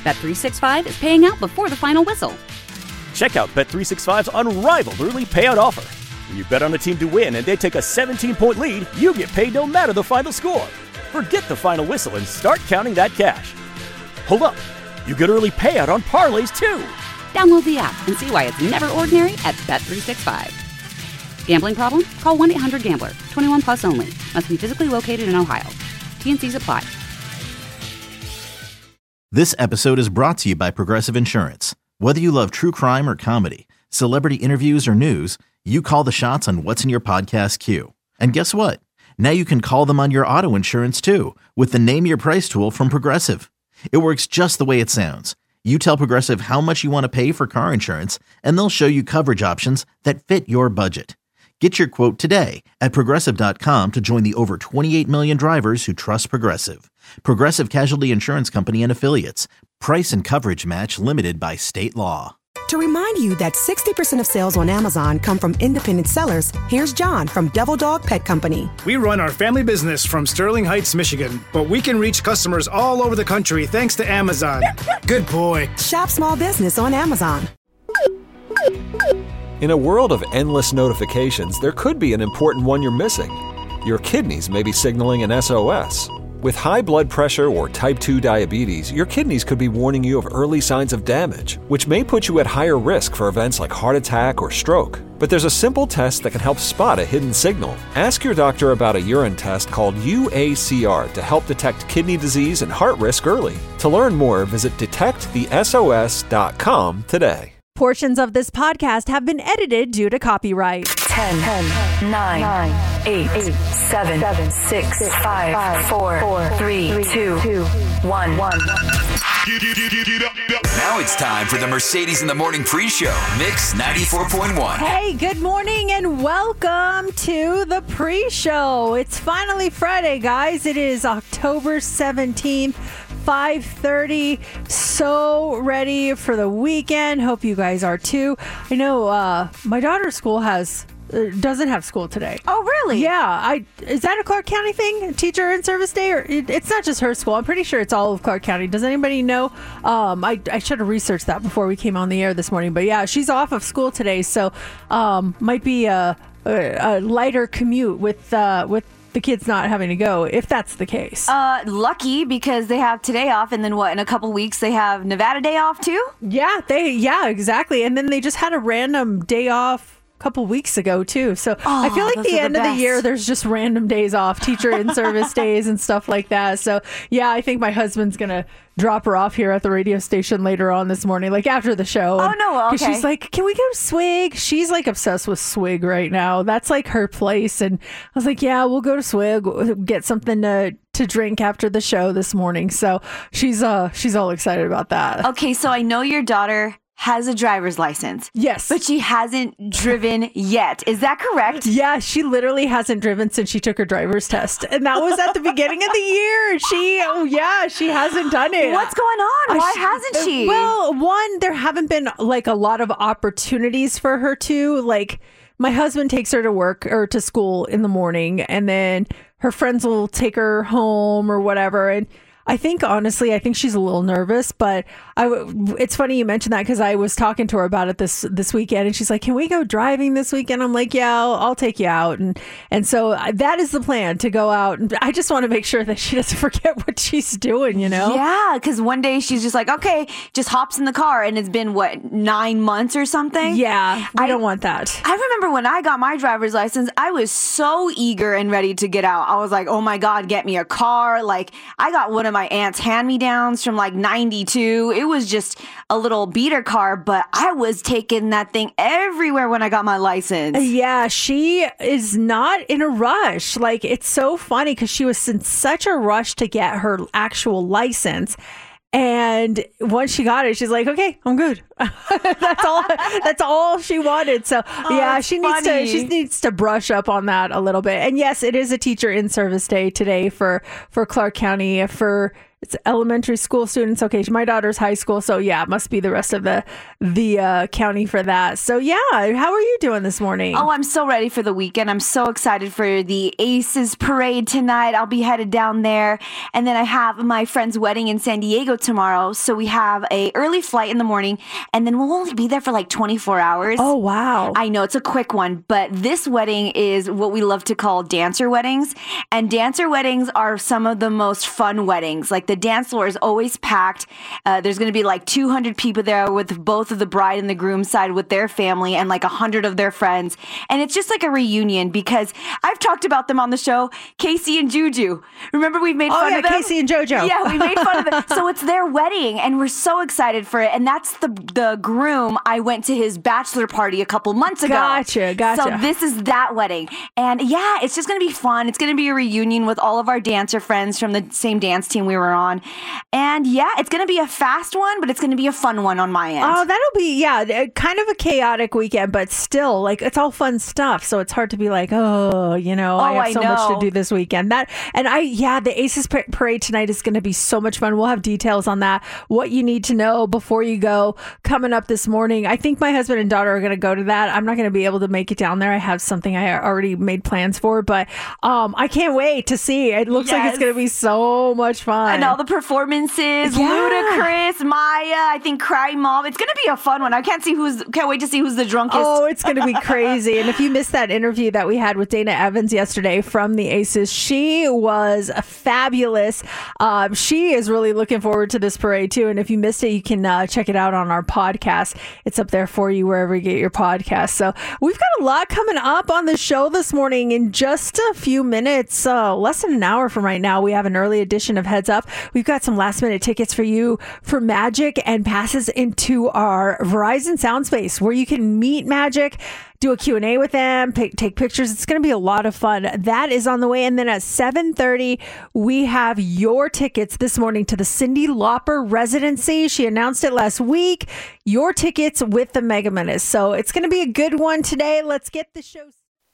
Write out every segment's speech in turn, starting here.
Bet365 is paying out before the final whistle. Check out Bet365's unrivaled early payout offer. When you bet on a team to win and they take a 17-point lead, you get paid no matter the final score. Forget the final whistle and start counting that cash. Hold up. You get early payout on parlays, too. Download the app and see why it's never ordinary at Bet365. Gambling problem? Call 1-800-GAMBLER. 21 plus only. Must be physically located in Ohio. T&Cs apply. This episode is brought to you by Progressive Insurance. Whether you love true crime or comedy, celebrity interviews or news, you call the shots on what's in your podcast queue. And guess what? Now you can call them on your auto insurance too with the Name Your Price tool from Progressive. It works just the way it sounds. You tell Progressive how much you want to pay for car insurance, and they'll show you coverage options that fit your budget. Get your quote today at Progressive.com to join the over 28 million drivers who trust Progressive. Progressive Casualty Insurance Company and Affiliates. Price and coverage match limited by state law. To remind you that 60% of sales on Amazon come from independent sellers, here's John from Devil Dog Pet Company. We run our family business from Sterling Heights, Michigan, but we can reach customers all over the country thanks to Amazon. Good boy. Shop small business on Amazon. In a world of endless notifications, there could be an important one you're missing. Your kidneys may be signaling an SOS. With high blood pressure or type 2 diabetes, your kidneys could be warning you of early signs of damage, which may put you at higher risk for events like heart attack or stroke. But there's a simple test that can help spot a hidden signal. Ask your doctor about a urine test called UACR to help detect kidney disease and heart risk early. To learn more, visit detectthesos.com today. Portions of this podcast have been edited due to copyright. 10, 9, 8, 7, 6, 5, 4, 3, 2, 1. Now it's time for the Mercedes in the Morning pre-show, Mix 94.1. Hey, good morning and welcome to the pre-show. It's finally Friday, guys. It is October 17th. 5:30. So ready for the weekend. Hope you guys are too. I know my daughter's school doesn't have school today. Oh, really? Yeah. Is that a Clark County thing? Teacher in service day? Or it's not just her school. I'm pretty sure it's all of Clark County. Does anybody know? I should have researched that before we came on the air this morning. But yeah, she's off of school today. So might be a lighter commute with the kids not having to go, if that's the case. Lucky, because they have today off, and then in a couple weeks they have Nevada Day off too? Yeah, exactly. And then they just had a random day off a couple weeks ago too. So I feel like the end of the year there's just random days off, teacher in service days and stuff like that. So yeah, I think my husband's gonna drop her off here at the radio station later on this morning, like after the show. Oh, no, okay. She's like, can we go to Swig? She's like obsessed with Swig right now. That's like her place. And I was like, yeah, we'll go to Swig, get something to drink after the show this morning. So she's all excited about that. Okay, so I know your daughter has a driver's license. Yes. But she hasn't driven yet. Is that correct? Yeah, she literally hasn't driven since she took her driver's test. And that was at the beginning of the year. She hasn't done it. What's going on? Why hasn't she? Well, one, there haven't been like a lot of opportunities for her to. Like, my husband takes her to work or to school in the morning, and then her friends will take her home or whatever. And I think she's a little nervous, but it's funny you mentioned that because I was talking to her about it this weekend, and she's like, can we go driving this weekend? I'm like, yeah, I'll take you out. And so that is the plan, to go out. And I just want to make sure that she doesn't forget what she's doing, you know? Yeah, because one day she's just like, okay, just hops in the car, and it's been, 9 months or something? Yeah, I don't want that. I remember when I got my driver's license, I was so eager and ready to get out. I was like, oh my God, get me a car. Like, I got one of my aunt's hand-me-downs from like 92. It was just a little beater car, but I was taking that thing everywhere when I got my license. Yeah, she is not in a rush. Like, it's so funny because she was in such a rush to get her actual license. And once she got it, she's like, okay, I'm good. That's all she wanted. So yeah, she needs to brush up on that a little bit. And yes, it is a teacher in service day today for Clark County, for It's elementary school students. Okay, my daughter's high school, so yeah, it must be the rest of the county for that. So yeah, how are you doing this morning? Oh, I'm so ready for the weekend. I'm so excited for the Aces parade tonight. I'll be headed down there, and then I have my friend's wedding in San Diego tomorrow. So we have a early flight in the morning, and then we'll only be there for like 24 hours. Oh wow! I know it's a quick one, but this wedding is what we love to call dancer weddings, and dancer weddings are some of the most fun weddings. Like the dance floor is always packed. There's going to be like 200 people there with both of the bride and the groom side with their family and like 100 of their friends. And it's just like a reunion because I've talked about them on the show, Casey and Juju. Remember we've made fun of them? Casey and JoJo. Yeah, we made fun of them. So it's their wedding and we're so excited for it. And that's the groom. I went to his bachelor party a couple months ago. Gotcha. So this is that wedding. And yeah, it's just going to be fun. It's going to be a reunion with all of our dancer friends from the same dance team we were on. And yeah, it's going to be a fast one, but it's going to be a fun one on my end. Oh, that'll be, kind of a chaotic weekend, but still, like, it's all fun stuff. So it's hard to be like, I have so much to do this weekend. The Aces Parade tonight is going to be so much fun. We'll have details on that, what you need to know before you go, coming up this morning. I think my husband and daughter are going to go to that. I'm not going to be able to make it down there. I have something I already made plans for, but I can't wait to see. It looks like it's going to be so much fun. And all the performances, Ludacris, Maya, I think Cry Mom. It's going to be a fun one. I can't wait to see who's the drunkest. Oh, it's going to be crazy. And if you missed that interview that we had with Dana Evans yesterday from the Aces, she was fabulous. She is really looking forward to this parade too. And if you missed it, you can check it out on our podcast. It's up there for you wherever you get your podcast. So we've got a lot coming up on the show this morning. In just a few minutes, less than an hour from right now, we have an early edition of Heads Up. We've got some last minute tickets for you for Magic and passes into our Verizon Soundspace where you can meet Magic, do a Q&A with them, take pictures. It's going to be a lot of fun. That is on the way. And then at 7:30, we have your tickets this morning to the Cyndi Lauper residency. She announced it last week. Your tickets with the Mega Menace. So it's going to be a good one today. Let's get the show.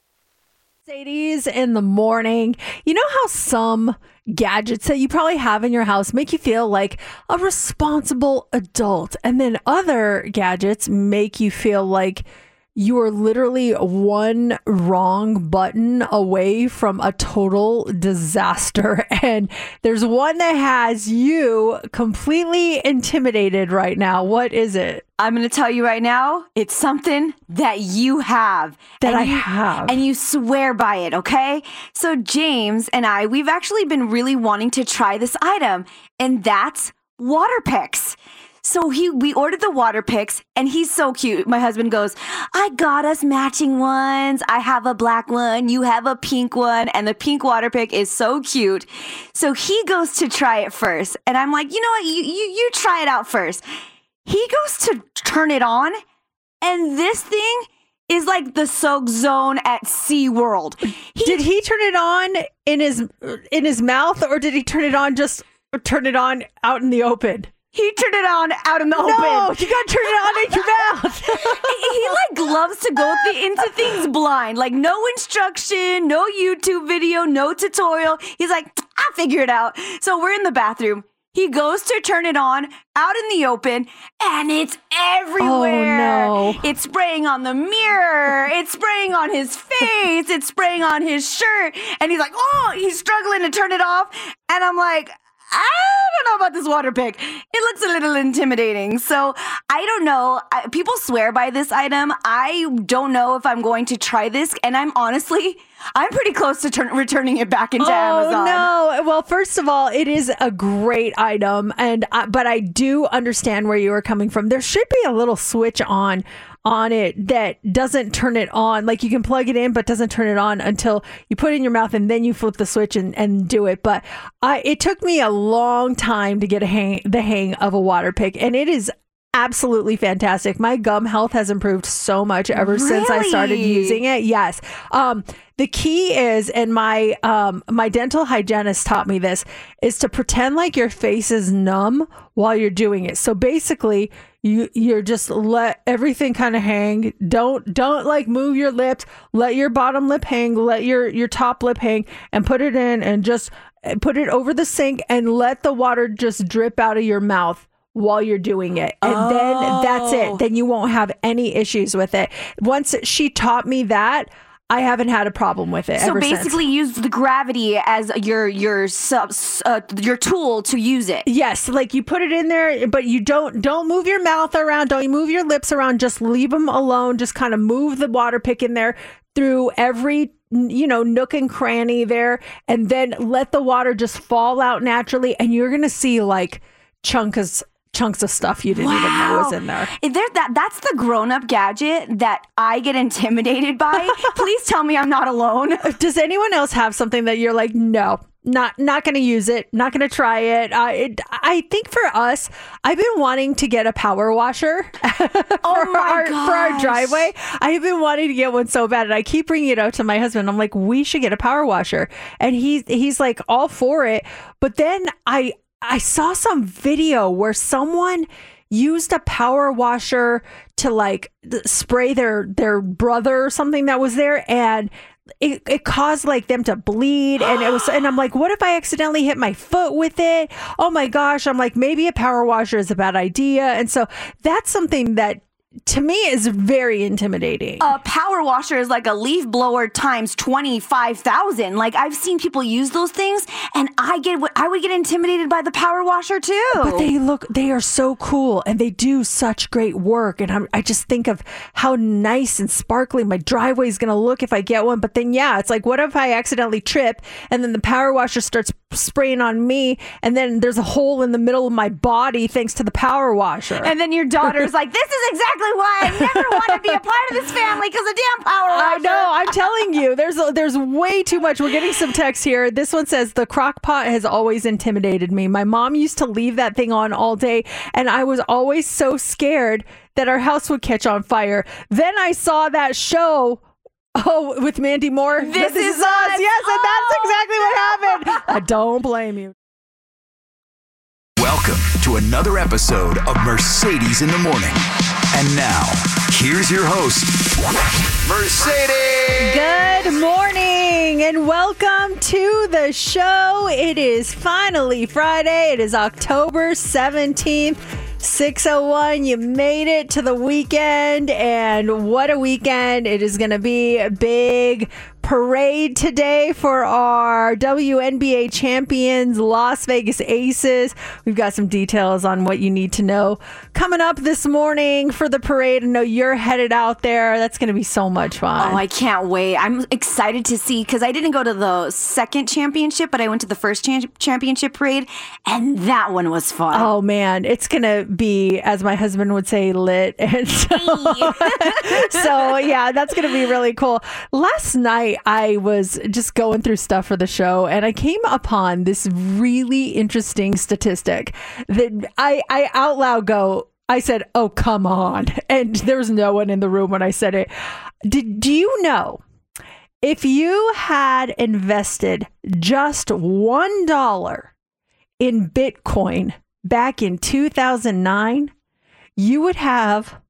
Mercedes in the morning. You know how some gadgets that you probably have in your house make you feel like a responsible adult, and then other gadgets make you feel like you are literally one wrong button away from a total disaster. And there's one that has you completely intimidated right now. What is it? I'm going to tell you right now, it's something that you have. I have. And you swear by it, okay? So James and I, we've actually been really wanting to try this item, and that's water picks. So we ordered the water picks, and he's so cute. My husband goes, I got us matching ones. I have a black one. You have a pink one. And the pink water pick is so cute. So he goes to try it first. And I'm like, you know what? You try it out first. He goes to turn it on, and this thing is like the soak zone at SeaWorld. Did he turn it on in his mouth, or did he turn it on out in the open? He turned it on out in the open. No, you got to turn it on in your mouth. He loves to go into things blind. Like no instruction, no YouTube video, no tutorial. He's like, I'll figure it out. So we're in the bathroom. He goes to turn it on out in the open, and it's everywhere. Oh, no. It's spraying on the mirror. It's spraying on his face. It's spraying on his shirt. And he's like, he's struggling to turn it off. And I'm like, I don't know about this water pick. It looks a little intimidating. So I don't know. People swear by this item. I don't know if I'm going to try this. And I'm pretty close to returning it back into Amazon. No. Well, first of all, it is a great item. But I do understand where you are coming from. There should be a little switch on it that doesn't turn it on. Like you can plug it in, but doesn't turn it on until you put it in your mouth, and then you flip the switch and do it. But it took me a long time to get the hang of a water pick, and it is absolutely fantastic. My gum health has improved so much ever since I started using it. Yes. The key is, and my dental hygienist taught me this, is to pretend like your face is numb while you're doing it. So basically, you're just let everything kind of hang. Don't like move your lips. Let your bottom lip hang. Let your top lip hang, and put it in, and just put it over the sink, and let the water just drip out of your mouth while you're doing it. And then that's it. Then you won't have any issues with it. Once she taught me that, I haven't had a problem with it. So ever basically, since. use the gravity as your tool to use it. Yes, like you put it in there, but you don't move your mouth around. Don't move your lips around. Just leave them alone. Just kind of move the water pick in there through every nook and cranny there, and then let the water just fall out naturally, and you're gonna see like chunks of stuff you didn't even know was in there. That's the grown-up gadget that I get intimidated by. Please tell me I'm not alone. Does anyone else have something that you're like, no, not going to use it, not going to try it? I think for us, I've been wanting to get a power washer for our driveway. I've been wanting to get one so bad, and I keep bringing it up to my husband. I'm like, we should get a power washer, and he's like all for it. But then I saw some video where someone used a power washer to like spray their brother or something that was there, and it caused like them to bleed, and I'm like, what if I accidentally hit my foot with it? Oh my gosh. I'm like, maybe a power washer is a bad idea. And so that's something that to me is very intimidating. A power washer is like a leaf blower times 25,000. Like I've seen people use those things, and I would get intimidated by the power washer too. But they are so cool, and they do such great work. And I just think of how nice and sparkly my driveway is going to look if I get one. But then, it's like, what if I accidentally trip, and then the power washer starts spraying on me, and then there's a hole in the middle of my body thanks to the power washer. And then your daughter's like, this is exactly why I never want to be a part of this family, because of damn power washer. I know, I'm telling you, there's way too much. We're getting some text here. This one says, the crock pot has always intimidated me. My mom used to leave that thing on all day, and I was always so scared that our house would catch on fire. Then I saw that show with Mandy Moore. This is us. Yes, and that's exactly what happened. I don't blame you. Welcome to another episode of Mercedes in the Morning. And now, here's your host, Mercedes. Good morning and welcome to the show. It is finally Friday. It is October 17th. 6:01, you made it to the weekend, and what a weekend. It is going to be a big parade today for our WNBA champions, Las Vegas Aces. We've got some details on what you need to know coming up this morning for the parade. I know you're headed out there. That's going to be so much fun. Oh, I can't wait. I'm excited to see, because I didn't go to the second championship, but I went to the first championship parade, and that one was fun. Oh, man. It's going to be, as my husband would say, lit. And so yeah, that's going to be really cool. Last night, I was just going through stuff for the show, and I came upon this really interesting statistic that I out loud I said, oh, come on. And there was no one in the room when I said it. Do you know, if you had invested just $1 in Bitcoin back in 2009, you would have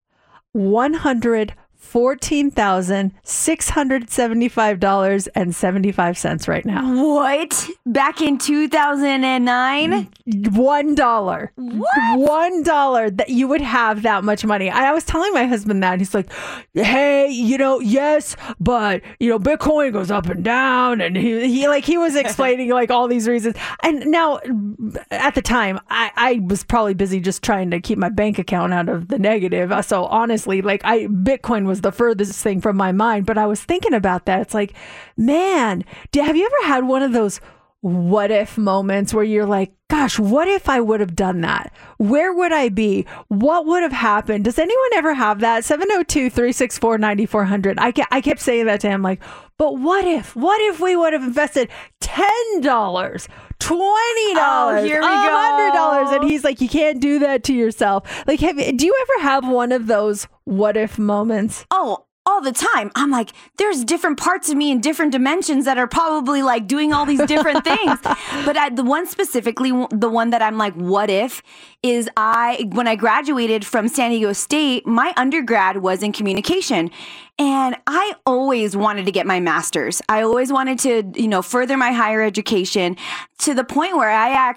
$114,675.75 right now. What? Back in 2009? $1. What? $1 that you would have that much money. I was telling my husband that. He's like, hey, yes, but Bitcoin goes up and down, and he was explaining like all these reasons. And now at the time I was probably busy just trying to keep my bank account out of the negative. So honestly, Bitcoin was the furthest thing from my mind, but I was thinking about that. It's like, man, have you ever had one of those what if moments where you're like, gosh, what if I would have done that? Where would I be? What would have happened? Does anyone ever have that? 702-364-9400. I kept saying that to him, like, but what if we would have invested $10, $20, here we $100? And he's like, you can't do that to yourself. Like, do you ever have one of those what if moments? Oh, all the time. I'm like, there's different parts of me in different dimensions that are probably like doing all these different things. But the one specifically, the one that I'm like, what if, is when I graduated from San Diego State, my undergrad was in communication. And I always wanted to get my master's. I always wanted to, further my higher education to the point where I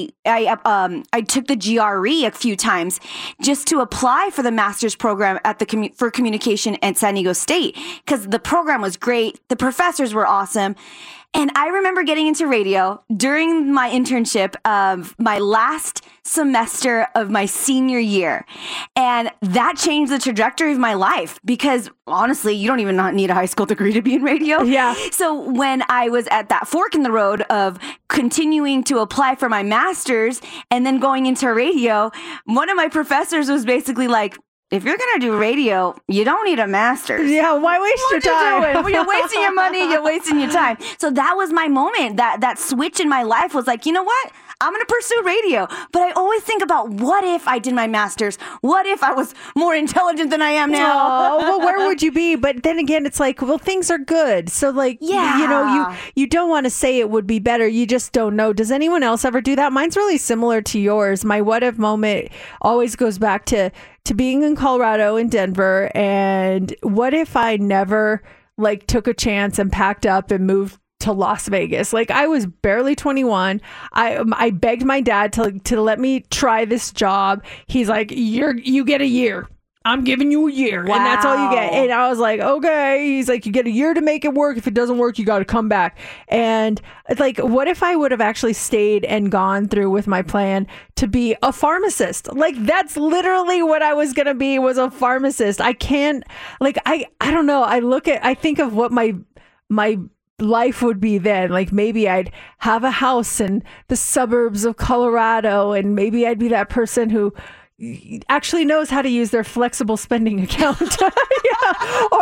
took the GRE a few times just to apply for the master's program at for communication at San Diego State, because the program was great. The professors were awesome. And I remember getting into radio during my internship of my last semester of my senior year. And that changed the trajectory of my life, because honestly, you don't even need a high school degree to be in radio. Yeah. So when I was at that fork in the road of continuing to apply for my master's and then going into radio, one of my professors was basically like, if you're going to do radio, you don't need a master's. Yeah, why waste your time? You're wasting your money, you're wasting your time. So that was my moment. That switch in my life was like, you know what? I'm going to pursue radio. But I always think about, what if I did my master's? What if I was more intelligent than I am now? Oh, well, where would you be? But then again, it's like, well, things are good. So like, you don't want to say it would be better. You just don't know. Does anyone else ever do that? Mine's really similar to yours. My what if moment always goes back to being in Colorado, in Denver. And what if I never took a chance and packed up and moved to Las Vegas? Like, I was barely 21. I begged my dad to let me try this job. He's like, you get a year. I'm giving you a year. Wow. And that's all you get. And I was like, okay. He's like, you get a year to make it work. If it doesn't work, you got to come back. And like, what if I would have actually stayed and gone through with my plan to be a pharmacist? Like, that's literally what I was going to be, was a pharmacist. I can't, I don't know. I think of what my life would be then. Like, maybe I'd have a house in the suburbs of Colorado, and maybe I'd be that person who actually knows how to use their flexible spending account. Or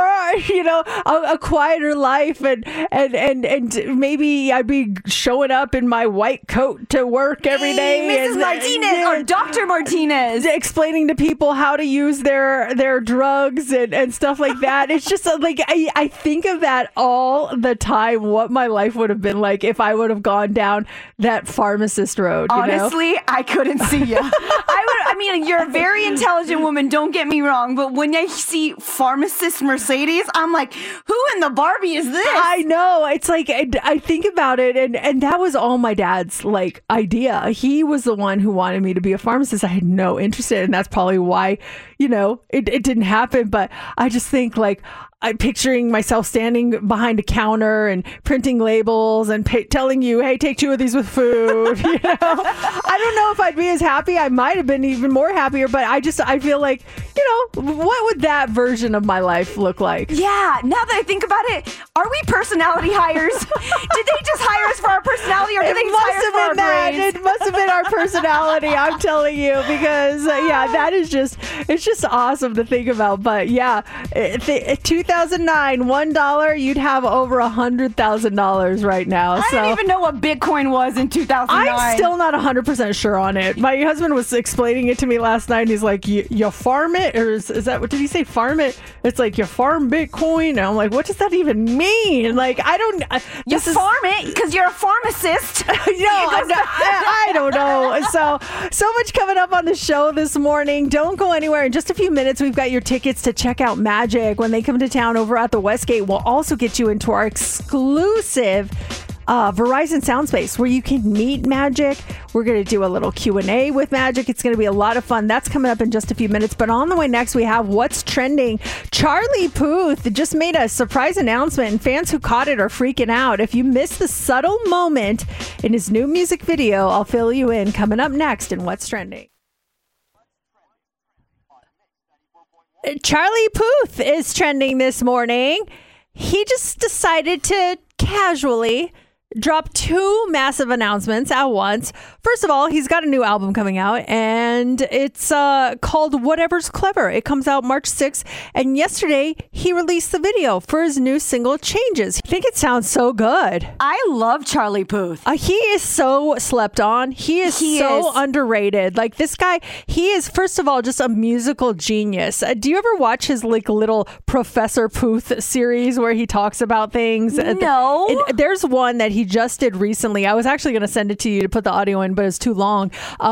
a quieter life, and maybe I'd be showing up in my white coat to work every day, Mrs. Martinez or Dr. Martinez, explaining to people how to use their drugs and stuff like that. It's just like, I think of that all the time, what my life would have been like if I would have gone down that pharmacist road. Honestly, I couldn't see you. You're a very intelligent woman, don't get me wrong, but when I see pharmacist Mercedes, I'm like, who in the Barbie is this? I know. It's like, I think about it, and that was all my dad's idea. He was the one who wanted me to be a pharmacist. I had no interest in it, and that's probably why, it didn't happen. But I just think I'm picturing myself standing behind a counter and printing labels and telling you, hey, take 2 of these with food. I don't know if I'd be as happy. I might have been even more happier, but I feel like, what would that version of my life look like? Yeah. Now that I think about it, are we personality hires? Did they just hire us for our personality, or did they just hire us for our brains? It must have been our personality. I'm telling you, because that is it's just awesome to think about. But yeah, 2009, $1, you'd have over $100,000 right now. I didn't even know what Bitcoin was in 2009. I'm still not 100% sure on it. My husband was explaining it to me last night, and he's like, you farm it? Or is that, what did he say? Farm it? It's like, you farm Bitcoin? And I'm like, what does that even mean? Like, I don't... You farm it because you're a pharmacist. I don't know. So much coming up on the show this morning. Don't go anywhere. In just a few minutes, we've got your tickets to check out Magic when they come to town over at the Westgate. We'll also get you into our exclusive Verizon Soundspace, where you can meet Magic. We're going to do a little Q&A with Magic. It's going to be a lot of fun. That's coming up in just a few minutes. But on the way next, we have What's Trending. Charlie Puth just made a surprise announcement, and fans who caught it are freaking out. If you missed the subtle moment in his new music video, I'll fill you in. Coming up next in What's Trending. Charlie Puth is trending this morning. He just decided to casually drop 2 massive announcements at once. First of all, he's got a new album coming out, and it's called Whatever's Clever. It comes out March 6th, and yesterday he released the video for his new single, Changes. I think it sounds so good. I love Charlie Puth. He is so slept on. He is underrated. Like, this guy, he is, first of all, just a musical genius. Do you ever watch his little Professor Puth series where he talks about things? No. There's one that he just did recently. I was actually going to send it to you to put the audio in, but it's too long.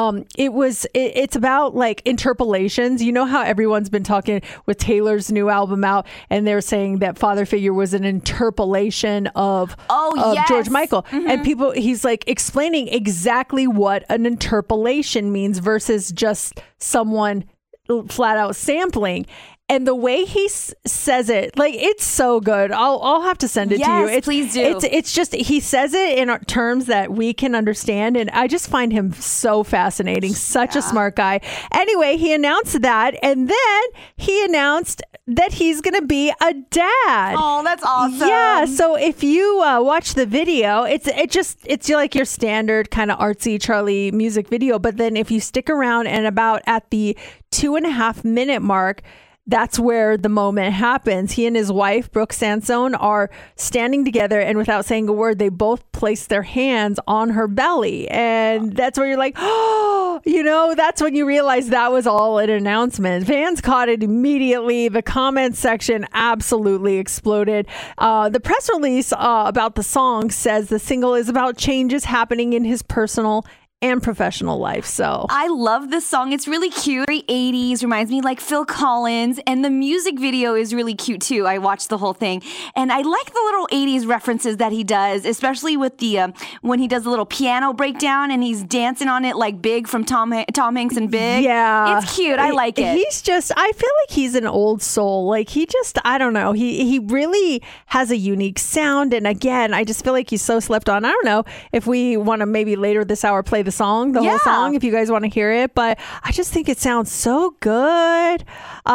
It's about like interpolations. You know how everyone's been talking with Taylor's new album out, and they're saying that Father Figure was an interpolation of George Michael. And he's like explaining exactly what an interpolation means versus just someone flat out sampling. And the way he says it, like, it's so good. I'll have to send it to you. Please do. It's just, he says it in terms that we can understand. And I just find him so fascinating. Such a smart guy. Anyway, he announced that. And then he announced that he's going to be a dad. Oh, that's awesome. Yeah. So if you watch the video, it's like your standard kind of artsy Charlie music video. But then if you stick around and about at the 2.5 minute mark, that's where the moment happens. He and his wife, Brooke Sansone, are standing together, and without saying a word, they both place their hands on her belly. And that's where you're like, oh, that's when you realize that was all an announcement. Fans caught it immediately. The comment section absolutely exploded. The press release about the song says the single is about changes happening in his personal and professional life. So I love this song. It's really cute. Very 80s, reminds me like Phil Collins, and the music video is really cute too. I watched the whole thing, and I like the little 80s references that he does, especially with the when he does the little piano breakdown and he's dancing on it like Big from Tom Hanks and Big. Yeah, it's cute. I like it. He's just, I feel like he's an old soul. Like I don't know. He really has a unique sound, and again, I just feel like he's so slept on. I don't know if we want to maybe later this hour play the whole song, if you guys want to hear it, but I just think it sounds so good.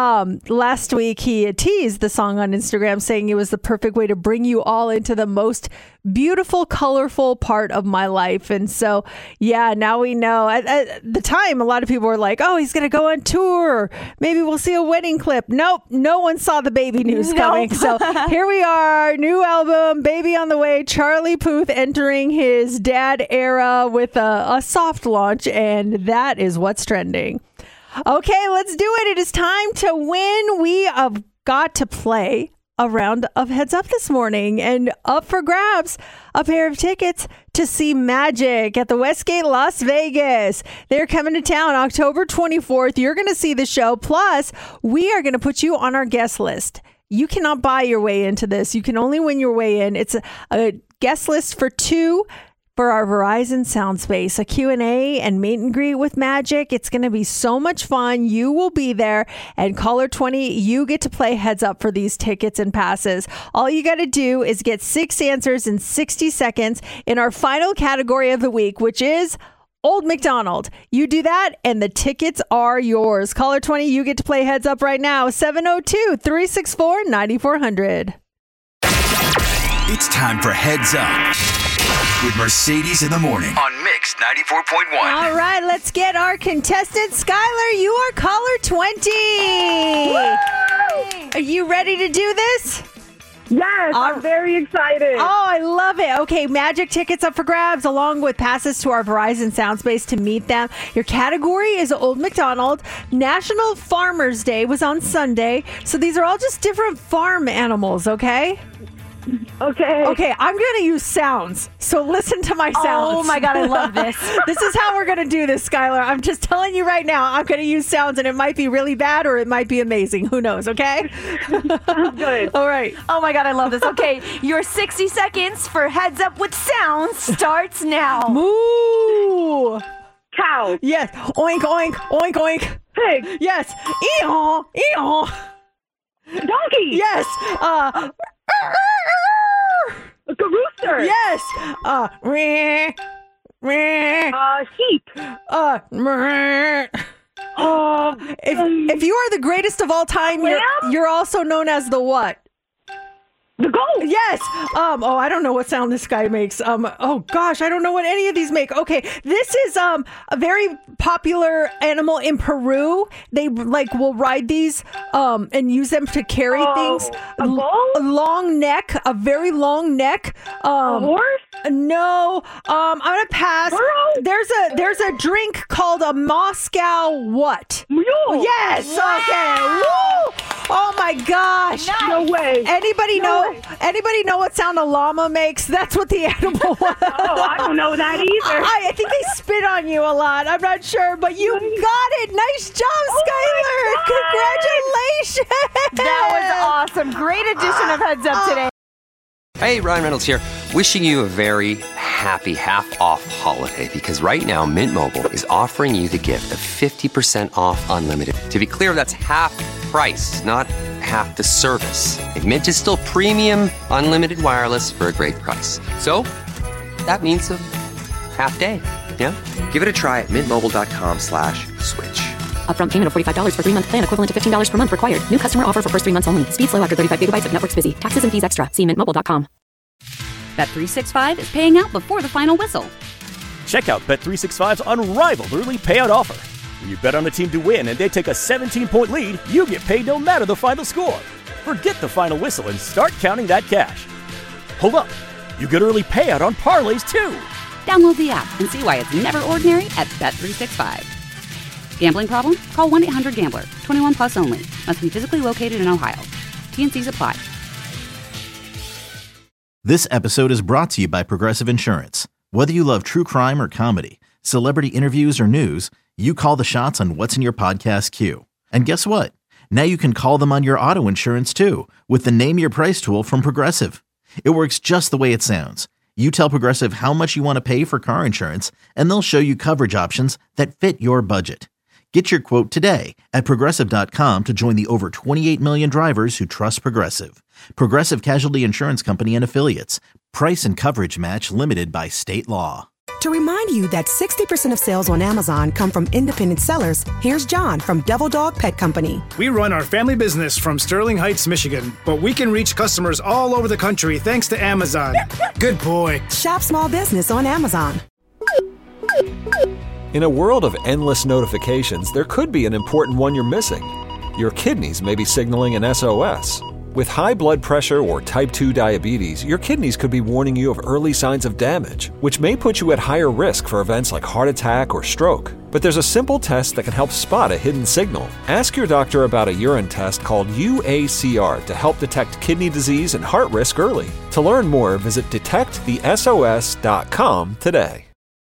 Last week he teased the song on Instagram, saying it was the perfect way to bring you all into the most beautiful, colorful part of my life. And so, yeah, now we know. At the time, a lot of people were like, oh, he's going to go on tour. Maybe we'll see a wedding clip. Nope. No one saw the baby news coming. So here we are. New album, Baby on the Way. Charlie Puth entering his dad era with a soft launch. And that is what's trending. Okay, let's do it. It is time to win. We have got to play a round of Heads Up this morning, and up for grabs, a pair of tickets to see Magic at the Westgate Las Vegas. They're coming to town October 24th. You're going to see the show. Plus, we are going to put you on our guest list. You cannot buy your way into this. You can only win your way in. It's a guest list for two for our Verizon Sound Space, a Q&A and meet and greet with Magic. It's going to be so much fun. You will be there. And caller 20, you get to play Heads Up for these tickets and passes. All you got to do is get 6 answers in 60 seconds in our final category of the week, which is Old McDonald. You do that and the tickets are yours. Caller 20, you get to play Heads Up right now. 702-364-9400. It's time for Heads Up with Mercedes in the Morning on Mix 94.1. All right, let's get our contestant. Skylar, you are caller 20. Woo! Are you ready to do this? Yes, I'm very excited. Oh, I love it. Okay, Magic tickets up for grabs, along with passes to our Verizon Sound Space to meet them. Your category is Old McDonald. National Farmers Day was on Sunday. So these are all just different farm animals, okay? Okay, I'm going to use sounds. So listen to my sounds. Oh my God, I love this. This is how we're going to do this, Skylar. I'm just telling you right now, I'm going to use sounds, and it might be really bad or it might be amazing. Who knows, okay? Sounds good. All right. Oh my God, I love this. Okay, your 60 seconds for Heads Up with sounds starts now. Moo. Cow. Yes. Oink, oink, oink, oink. Pig. Yes. Eeyaw, eeyaw. Donkey. Yes. A rooster. Yes. Meh. Meh. Sheep. Meh. If you are the greatest of all time, you're also known as the what? The goat. Yes. I don't know what sound this guy makes. Oh gosh, I don't know what any of these make. Okay, this is a very popular animal in Peru. They will ride these and use them to carry things. A bull? A long neck, a very long neck. A horse? No. I'm gonna pass. Burro? There's a drink called a Moscow what? Mule. Yes. Wow. Okay. Woo! Oh my gosh! No way. Anybody know what sound a llama makes? That's what the animal was. Oh, I don't know that either. I think they spit on you a lot. I'm not sure, but you got it. Nice job, Skylar. Congratulations. That was awesome. Great edition of Heads Up today. Hey, Ryan Reynolds here. Wishing you a very happy half-off holiday because right now Mint Mobile is offering you the gift of 50% off unlimited. To be clear, that's half price, not half the service. And Mint is still premium unlimited wireless for a great price. So that means a half day. Yeah? Give it a try at mintmobile.com/switch. Upfront payment of $45 for 3-month plan, equivalent to $15 per month required. New customer offer for first 3 months only. Speed slow after 35 gigabytes if network's busy. Taxes and fees extra. See mintmobile.com. Bet365 is paying out before the final whistle. Check out Bet365's unrivaled early payout offer. When you bet on a team to win and they take a 17-point lead, you get paid no matter the final score. Forget the final whistle and start counting that cash. Hold up. You get early payout on parlays too. Download the app and see why it's never ordinary at Bet365. Gambling problem? Call 1-800-GAMBLER. 21 plus only. Must be physically located in Ohio. T&Cs apply. This episode is brought to you by Progressive Insurance. Whether you love true crime or comedy, celebrity interviews or news, you call the shots on what's in your podcast queue. And guess what? Now you can call them on your auto insurance too with the Name Your Price tool from Progressive. It works just the way it sounds. You tell Progressive how much you want to pay for car insurance, and they'll show you coverage options that fit your budget. Get your quote today at Progressive.com to join the over 28 million drivers who trust Progressive. Progressive Casualty Insurance Company and Affiliates. Price and coverage match limited by state law. To remind you that 60% of sales on Amazon come from independent sellers, here's John from Devil Dog Pet Company. We run our family business from Sterling Heights, Michigan, but we can reach customers all over the country thanks to Amazon. Good boy. Shop small business on Amazon. In a world of endless notifications, there could be an important one you're missing. Your kidneys may be signaling an SOS. With high blood pressure or type 2 diabetes, your kidneys could be warning you of early signs of damage, which may put you at higher risk for events like heart attack or stroke. But there's a simple test that can help spot a hidden signal. Ask your doctor about a urine test called UACR to help detect kidney disease and heart risk early. To learn more, visit detectthesos.com today.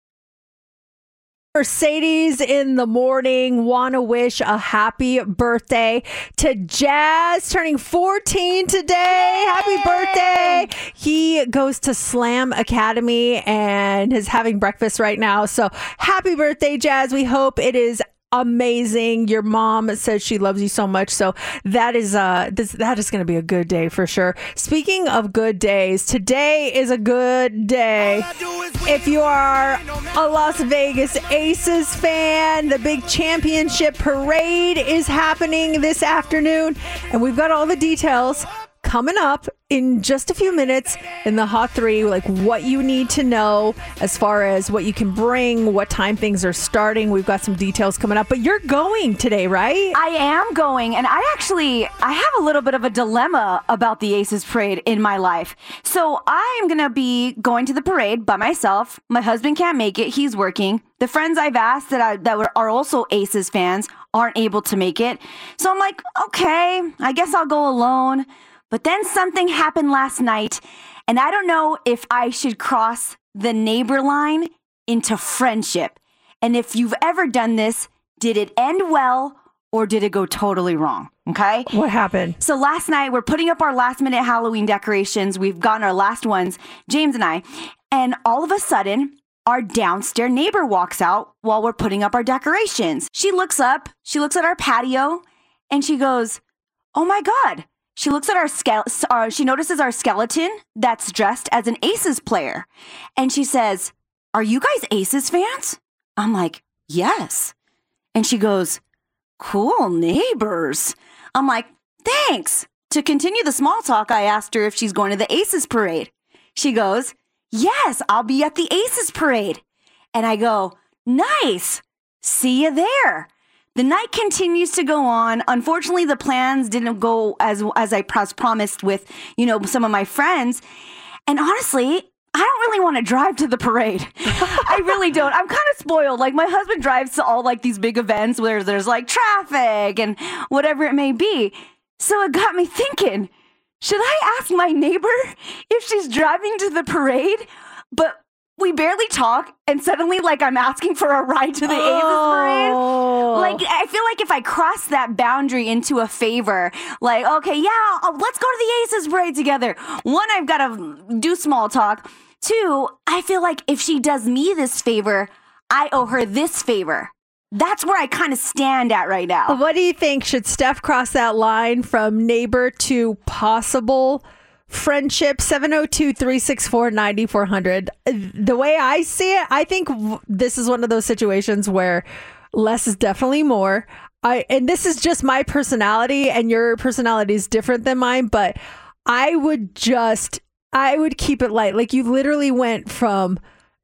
Mercedes in the morning. Want to wish a happy birthday to Jazz, turning 14 today. Happy birthday. He goes to Slam Academy and is having breakfast right now. So happy birthday, Jazz. We hope it is amazing. Your mom says she loves you so much. So that is going to be a good day for sure. Speaking of good days, today is a good day. If you are a Las Vegas Aces fan, the big championship parade is happening this afternoon, and we've got all the details coming up in just a few minutes in the Hot 3, like what you need to know as far as what you can bring, what time things are starting. We've got some details coming up, but you're going today, right? I am going, and I have a little bit of a dilemma about the Aces Parade in my life. So I am going to be going to the parade by myself. My husband can't make it. He's working. The friends I've asked that are also Aces fans aren't able to make it. So I'm like, okay, I guess I'll go alone. But then something happened last night, and I don't know if I should cross the neighbor line into friendship. And if you've ever done this, did it end well or did it go totally wrong? Okay? What happened? So last night, we're putting up our last minute Halloween decorations. We've gotten our last ones, James and I. And all of a sudden, our downstairs neighbor walks out while we're putting up our decorations. She looks up, she looks at our patio, and she goes, oh my God. She looks at she notices our skeleton that's dressed as an Aces player. And she says, are you guys Aces fans? I'm like, yes. And she goes, cool neighbors. I'm like, thanks. To continue the small talk, I asked her if she's going to the Aces parade. She goes, yes, I'll be at the Aces parade. And I go, nice. See you there. The night continues to go on. Unfortunately, the plans didn't go as I promised with, some of my friends. And honestly, I don't really want to drive to the parade. I really don't. I'm kind of spoiled. Like, my husband drives to all like these big events where there's like traffic and whatever it may be. So it got me thinking, should I ask my neighbor if she's driving to the parade? But we barely talk, and suddenly, like, I'm asking for a ride to the Aces parade. Like, I feel like if I cross that boundary into a favor, like, okay, yeah, let's go to the Aces parade together. One, I've got to do small talk. Two, I feel like if she does me this favor, I owe her this favor. That's where I kind of stand at right now. What do you think? Should Steph cross that line from neighbor to possible friendship? 702-364-9400. The way I see it, I think this is one of those situations where less is definitely more. And this is just my personality, and your personality is different than mine, but I would keep it light. Like, you literally went from,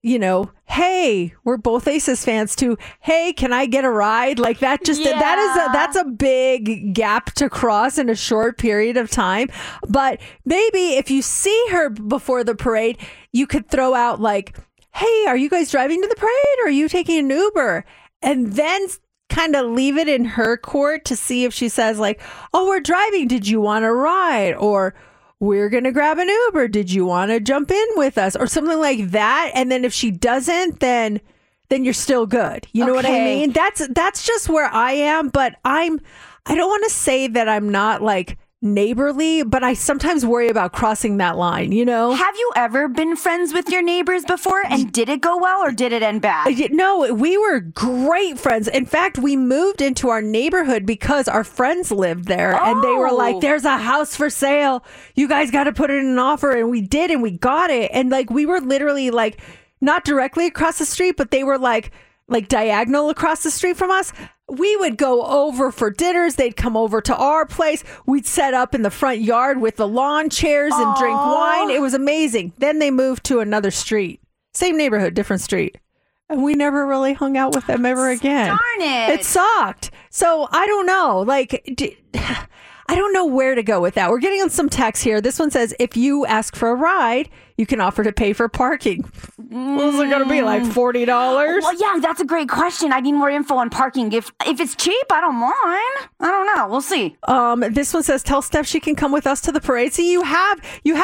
hey, we're both Aces fans, to, hey, can I get a ride? Like, that just, that's a big gap to cross in a short period of time. But maybe if you see her before the parade, you could throw out like, hey, are you guys driving to the parade, or are you taking an Uber? And then kind of leave it in her court to see if she says like, oh, we're driving, did you want a ride? Or, we're going to grab an Uber, did you want to jump in with us? Or something like that. And then if she doesn't, then you're still good. You know what I mean? That's just where I am. But I don't want to say that I'm not like neighborly, but I sometimes worry about crossing that line, Have you ever been friends with your neighbors before, and did it go well or did it end bad? No, we were great friends. In fact, we moved into our neighborhood because our friends lived there, and they were like, there's a house for sale. You guys got to put in an offer. And we did, and we got it. And like, we were literally like not directly across the street, but they were like diagonal across the street from us. We would go over for dinners. They'd come over to our place. We'd set up in the front yard with the lawn chairs and drink wine. It was amazing. Then they moved to another street. Same neighborhood, different street. And we never really hung out with them ever again. Darn it. It sucked. So I don't know. I don't know where to go with that. We're getting on some text here. This one says, if you ask for a ride, you can offer to pay for parking. What's it going to be, like $40? Well, yeah, that's a great question. I need more info on parking. If it's cheap, I don't mind. I don't know. We'll see. This one says, tell Steph she can come with us to the parade. See, you have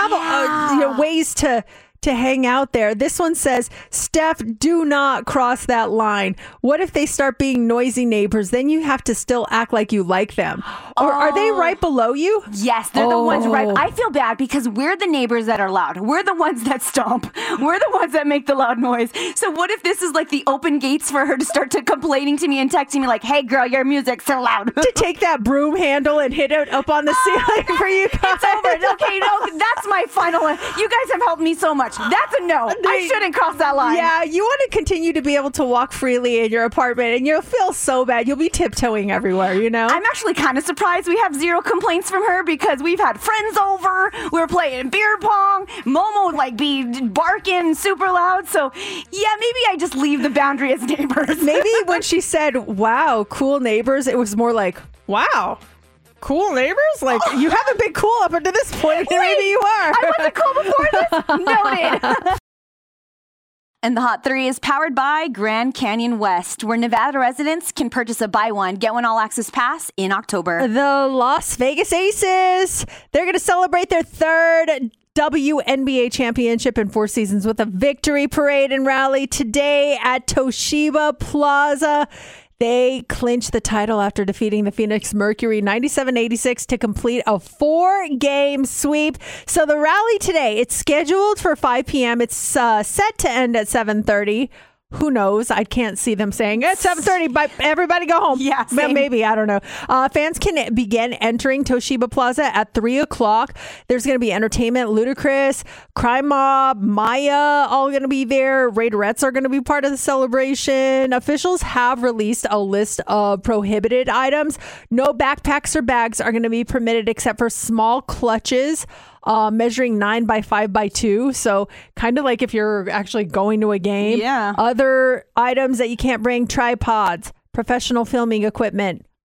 ways to hang out there. This one says, Steph, do not cross that line. What if they start being noisy neighbors? Then you have to still act like you like them. Or are they right below you? Yes, they're the ones right. I feel bad because we're the neighbors that are loud. We're the ones that stomp. We're the ones that make the loud noise. So what if this is like the open gates for her to start complaining to me and texting me like, hey girl, your music's so loud. To take that broom handle and hit it up on the ceiling for you guys. It's over. Okay, no, that's my final one. You guys have helped me so much. That's a no. I shouldn't cross that line. Yeah, you want to continue to be able to walk freely in your apartment, and you'll feel so bad. You'll be tiptoeing everywhere, I'm actually kind of surprised we have zero complaints from her because we've had friends over. We were playing beer pong. Momo would be barking super loud. So, yeah, maybe I just leave the boundary as neighbors. Maybe when she said, wow, cool neighbors, it was more like, wow. Cool neighbors? You haven't been cool up until this point. Maybe you are. I wasn't cool before this. Noted. And the Hot 3 is powered by Grand Canyon West, where Nevada residents can purchase a buy one, get one all-access pass in October. The Las Vegas Aces, they're going to celebrate their third WNBA championship in 4 seasons with a victory parade and rally today at Toshiba Plaza. They clinched the title after defeating the Phoenix Mercury 97-86 to complete a 4-game sweep. So the rally today, it's scheduled for 5 p.m. It's set to end at 7:30. Who knows? I can't see them saying at 7:30, but everybody go home. Yeah, maybe. I don't know. Fans can begin entering Toshiba Plaza at 3 o'clock. There's going to be entertainment. Ludacris, Crime Mob, Maya, all going to be there. Raiderettes are going to be part of the celebration. Officials have released a list of prohibited items. No backpacks or bags are going to be permitted except for small clutches. Measuring 9 by 5 by 2. So kind of like if you're actually going to a game. Yeah. Other items that you can't bring: tripods, professional filming equipment,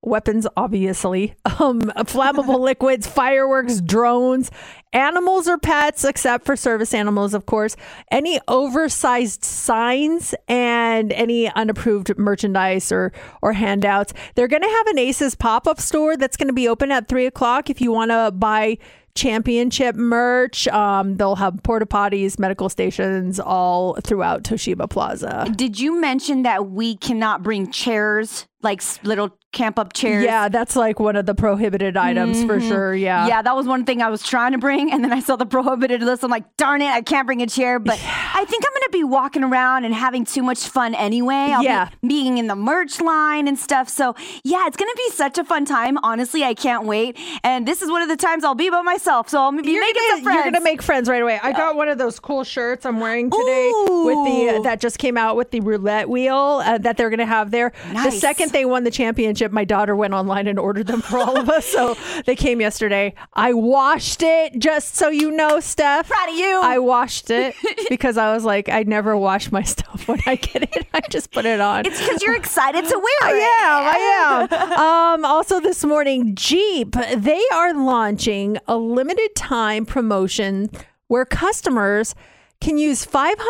weapons, obviously, flammable liquids, fireworks, drones, animals or pets, except for service animals, of course, any oversized signs, and any unapproved merchandise or handouts. They're going to have an Aces pop-up store that's going to be open at 3 o'clock if you want to buy championship merch. They'll have porta potties, medical stations all throughout Toshiba Plaza. Did you mention that we cannot bring chairs, like little camp up chairs? Yeah, that's like one of the prohibited items for sure. Yeah, that was one thing I was trying to bring, and then I saw the prohibited list. I'm like, darn it, I can't bring a chair. But I think I'm going to be walking around and having too much fun anyway. I'll be being in the merch line and stuff. So yeah, it's going to be such a fun time. Honestly, I can't wait. And this is one of the times I'll be by myself. So I'll be making some friends. You're going to make friends right away. I got one of those cool shirts I'm wearing today with that just came out with the roulette wheel that they're going to have there. Nice. The second they won the championship, my daughter went online and ordered them for all of us. So they came yesterday. I washed it, just so you know, Steph. Proud of you. I washed it because I was like, I never wash my stuff when I get it. I just put it on. It's because you're excited to wear it. I am. Also this morning, Jeep, they are launching a limited time promotion where customers can use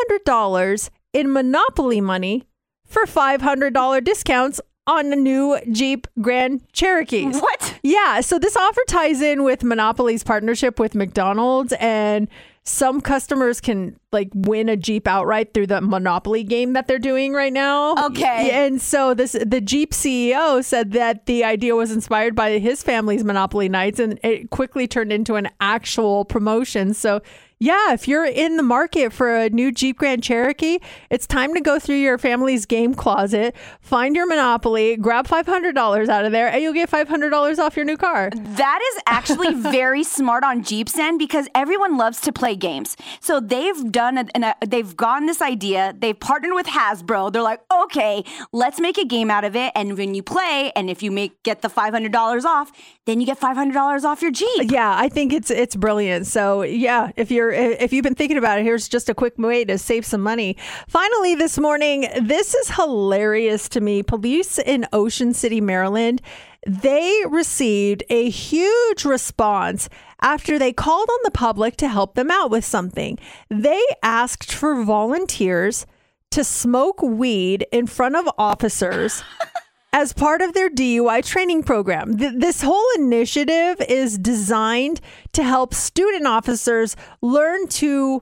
$500 in Monopoly money for $500 discounts on the new Jeep Grand Cherokees. What? Yeah, so this offer ties in with Monopoly's partnership with McDonald's, and some customers can like win a Jeep outright through the Monopoly game that they're doing right now. Okay. And so the Jeep CEO said that the idea was inspired by his family's Monopoly nights, and it quickly turned into an actual promotion. So yeah, if you're in the market for a new Jeep Grand Cherokee, it's time to go through your family's game closet, find your Monopoly, grab $500 out of there, and you'll get $500 off your new car. That is actually very smart on Jeep's end, because everyone loves to play games. So they've done they've gotten this idea. They've partnered with Hasbro. They're like, okay, let's make a game out of it. And when you play, and if you get the $500 off, then you get $500 off your Jeep. Yeah, I think it's brilliant. So yeah, if you've been thinking about it, here's just a quick way to save some money. Finally, this morning, this is hilarious to me. Police in Ocean City, Maryland, they received a huge response after they called on the public to help them out with something. They asked for volunteers to smoke weed in front of officers as part of their DUI training program. This whole initiative is designed to help student officers learn to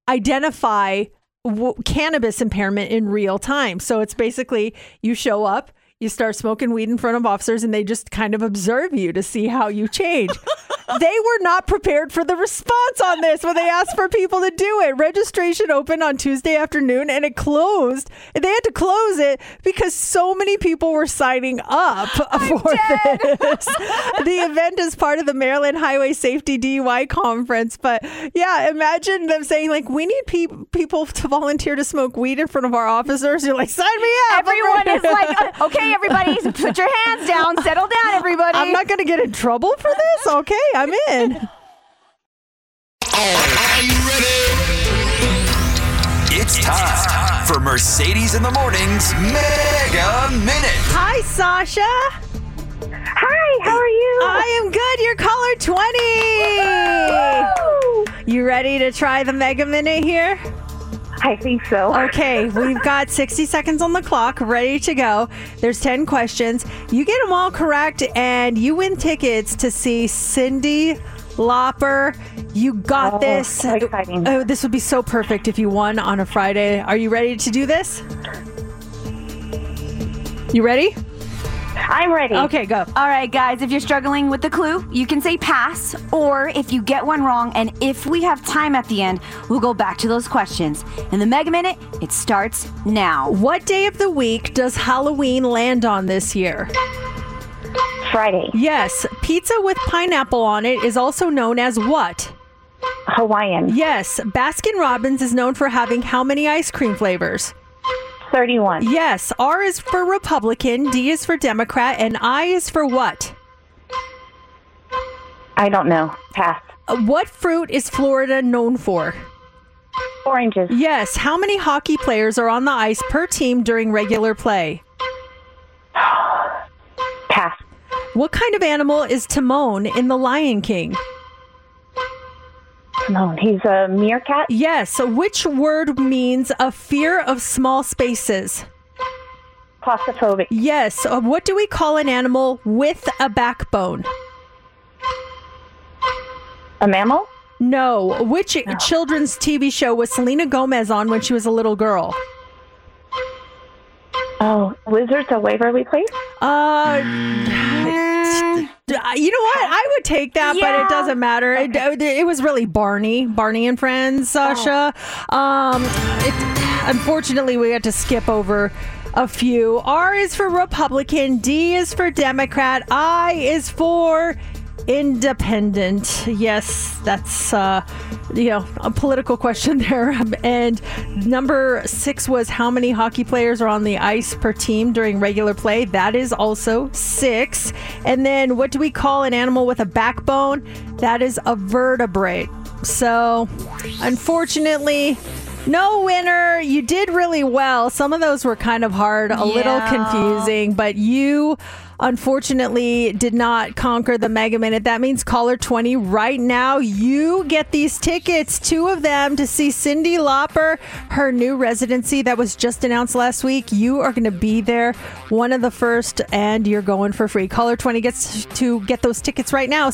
identify cannabis impairment in real time. So it's basically you show up, you start smoking weed in front of officers, and they just kind of observe you to see how you change. They were not prepared for the response on this when they asked for people to do it. Registration opened on Tuesday afternoon, and it closed. They had to close it because so many people were signing up for this. The event is part of the Maryland Highway Safety DUI Conference. But yeah, imagine them saying, like, we need people to volunteer to smoke weed in front of our officers. You're like, sign me up. Everyone is like, okay, everybody, put your hands down. Settle down, everybody. I'm not going to get in trouble for this. Okay, I'm in. Are you ready? It's time for Mercedes in the Morning's Mega Minute. Hi, Sasha. Hi, how are you? I am good. You're caller 20. You ready to try the Mega Minute here? I think so. Okay, we've got 60 seconds on the clock, ready to go. There's 10 questions. You get them all correct, and you win tickets to see Cyndi Lauper. You got this. So exciting. Oh, this would be so perfect if you won on a Friday. Are you ready to do this? You ready? I'm ready. Okay, go. All right, guys, if you're struggling with the clue, you can say pass, or if you get one wrong, and if we have time at the end, we'll go back to those questions. And the Mega Minute, it starts now. What day of the week does Halloween land on this year? Friday. Yes. Pizza with pineapple on it is also known as what? Hawaiian. Yes. Baskin-Robbins is known for having how many ice cream flavors? 31. Yes. R is for Republican, D is for Democrat, and I is for what? I don't know. Pass. What fruit is Florida known for? Oranges. Yes. How many hockey players are on the ice per team during regular play? Pass. What kind of animal is Timon in The Lion King? Timon, he's a meerkat? Yes. So which word means a fear of small spaces? Claustrophobic. Yes. What do we call an animal with a backbone? A mammal? No. Which children's TV show was Selena Gomez on when she was a little girl? Oh, Wizards of Waverly Place? You know what? I would take that, but it doesn't matter. Okay. It was really Barney and Friends, Sasha. Unfortunately, we had to skip over a few. R is for Republican, D is for Democrat, I is for Independent. Yes, that's a political question there. And number 6 was how many hockey players are on the ice per team during regular play. That is also 6. And then what do we call an animal with a backbone? That is a vertebrate. So unfortunately, no winner. You did really well. Some of those were kind of hard, a little confusing, but you unfortunately did not conquer the Mega Minute. That means caller 20 right now, you get these tickets, 2 of them, to see Cyndi Lauper, her new residency that was just announced last week. You are going to be there, one of the first, and you're going for free. Caller 20 gets to get those tickets right now,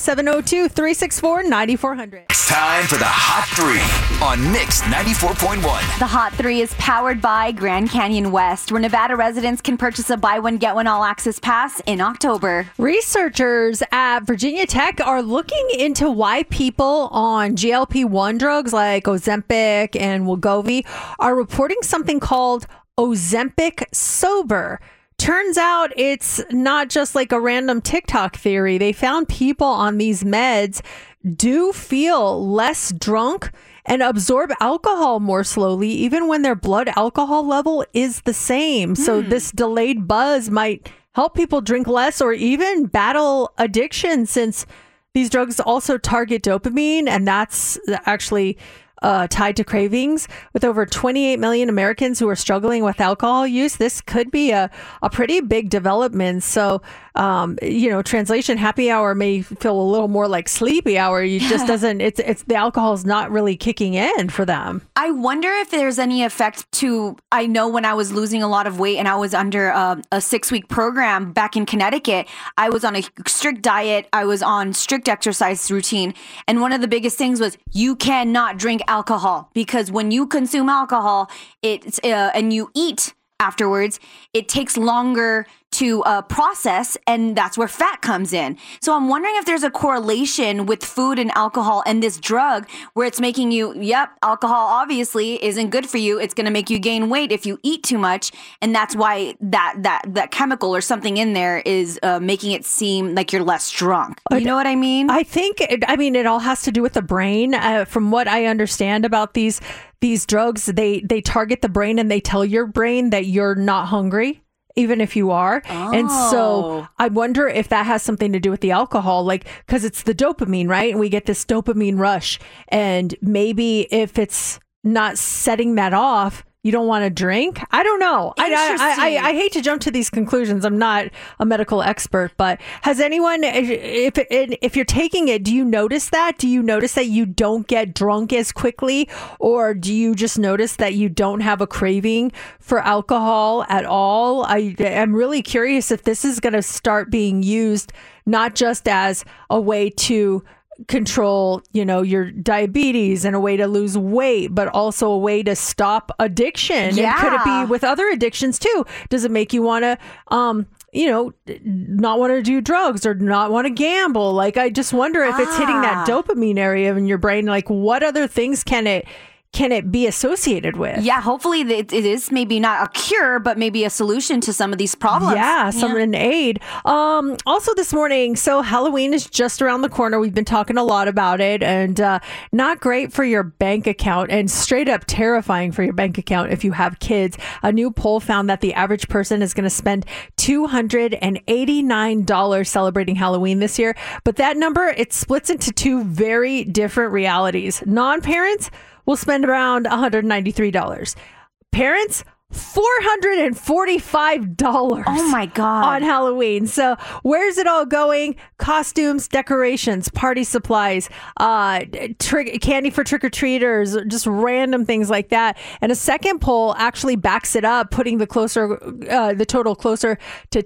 702-364-9400. It's time for the Hot 3 on Mix 94.1. The Hot 3 is powered by Grand Canyon West, where Nevada residents can purchase a buy one, get one all-access pass in October. Researchers at Virginia Tech are looking into why people on GLP-1 drugs like Ozempic and Wegovy are reporting something called Ozempic sober. Turns out it's not just like a random TikTok theory. They found people on these meds do feel less drunk and absorb alcohol more slowly, even when their blood alcohol level is the same. So this delayed buzz might help people drink less or even battle addiction, since these drugs also target dopamine, and that's actually tied to cravings. With over 28 million Americans who are struggling with alcohol use, this could be a pretty big development. So, translation, happy hour may feel a little more like sleepy hour. You just doesn't, it's the alcohol's not really kicking in for them. I wonder if there's any effect to, I know when I was losing a lot of weight and I was under a 6-week program back in Connecticut, I was on a strict diet. I was on strict exercise routine. And one of the biggest things was you cannot drink alcohol, because when you consume alcohol, and you eat afterwards, it takes longer to process, and that's where fat comes in. So I'm wondering if there's a correlation with food and alcohol and this drug where it's making you, alcohol obviously isn't good for you. It's going to make you gain weight if you eat too much. And that's why that chemical or something in there is making it seem like you're less drunk. You know what I mean? I think, it all has to do with the brain. From what I understand about these drugs, they target the brain and they tell your brain that you're not hungry, even if you are. Oh. And so I wonder if that has something to do with the alcohol, because it's the dopamine, right? And we get this dopamine rush. And maybe if it's not setting that off, you don't want to drink. I don't know. I hate to jump to these conclusions. I'm not a medical expert, but has anyone, if you're taking it, do you notice that? Do you notice that you don't get drunk as quickly? Or do you just notice that you don't have a craving for alcohol at all? I'm really curious if this is going to start being used not just as a way to control, your diabetes and a way to lose weight, but also a way to stop addiction. Yeah. And could it be with other addictions too? Does it make you want to, not want to do drugs or not want to gamble? I just wonder if it's hitting that dopamine area in your brain. What other things can it be associated with? Yeah, hopefully it is maybe not a cure, but maybe a solution to some of these problems. Yeah, an aid. Also this morning, so Halloween is just around the corner. We've been talking a lot about it, and not great for your bank account, and straight up terrifying for your bank account if you have kids. A new poll found that the average person is going to spend $289 celebrating Halloween this year. But that number, it splits into 2 very different realities. Non-parents will spend around $193. Parents, $445. Oh my God. On Halloween. So where's it all going? Costumes, decorations, party supplies, candy for trick-or-treaters, just random things like that. And a second poll actually backs it up, putting the total closer to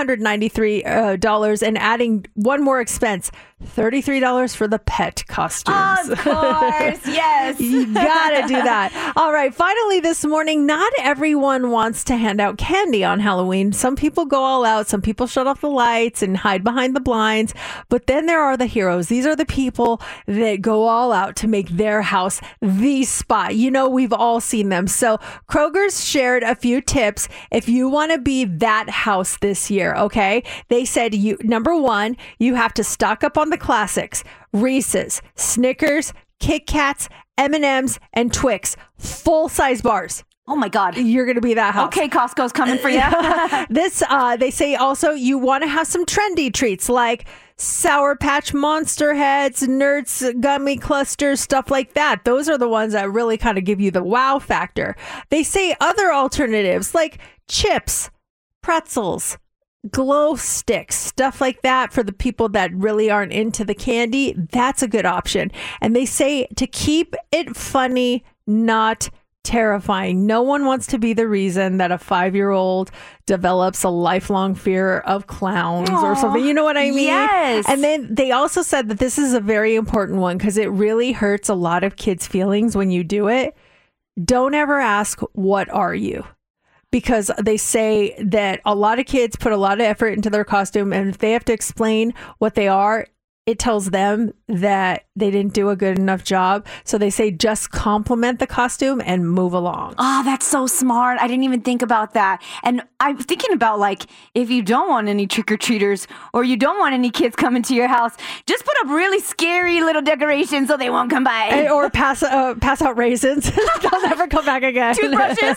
$293 and adding one more expense, $33 for the pet costumes. Of course, yes. You gotta do that. All right, finally this morning, not everyone wants to hand out candy on Halloween. Some people go all out, some people shut off the lights and hide behind the blinds, but then there are the heroes. These are the people that go all out to make their house the spot. You know, we've all seen them. So Kroger's shared a few tips if you want to be that house this year, okay? They said, number one, you have to stock up on the classics: Reese's, Snickers, Kit Kats, M&Ms, and Twix. Full-size bars. Oh my God. You're going to be that house. Okay, Costco's coming for you. They say also you want to have some trendy treats like Sour Patch Monster Heads, Nerds Gummy Clusters, stuff like that. Those are the ones that really kind of give you the wow factor. They say other alternatives like chips, pretzels, glow sticks, stuff like that for the people that really aren't into the candy. That's a good option. And they say to keep it funny, not terrifying. No one wants to be the reason that a 5-year-old develops a lifelong fear of clowns or something. You know what I mean? Yes. And then they also said that this is a very important one because it really hurts a lot of kids' feelings when you do it. Don't ever ask, "What are you?" Because they say that a lot of kids put a lot of effort into their costume, and if they have to explain what they are, it tells them that they didn't do a good enough job. So they say just compliment the costume and move along. Oh, that's so smart. I didn't even think about that. And I'm thinking about, like, if you don't want any trick-or-treaters or you don't want any kids coming to your house, just put up really scary little decorations so they won't come by. Or pass out raisins. They'll never come back again. Toothbrushes.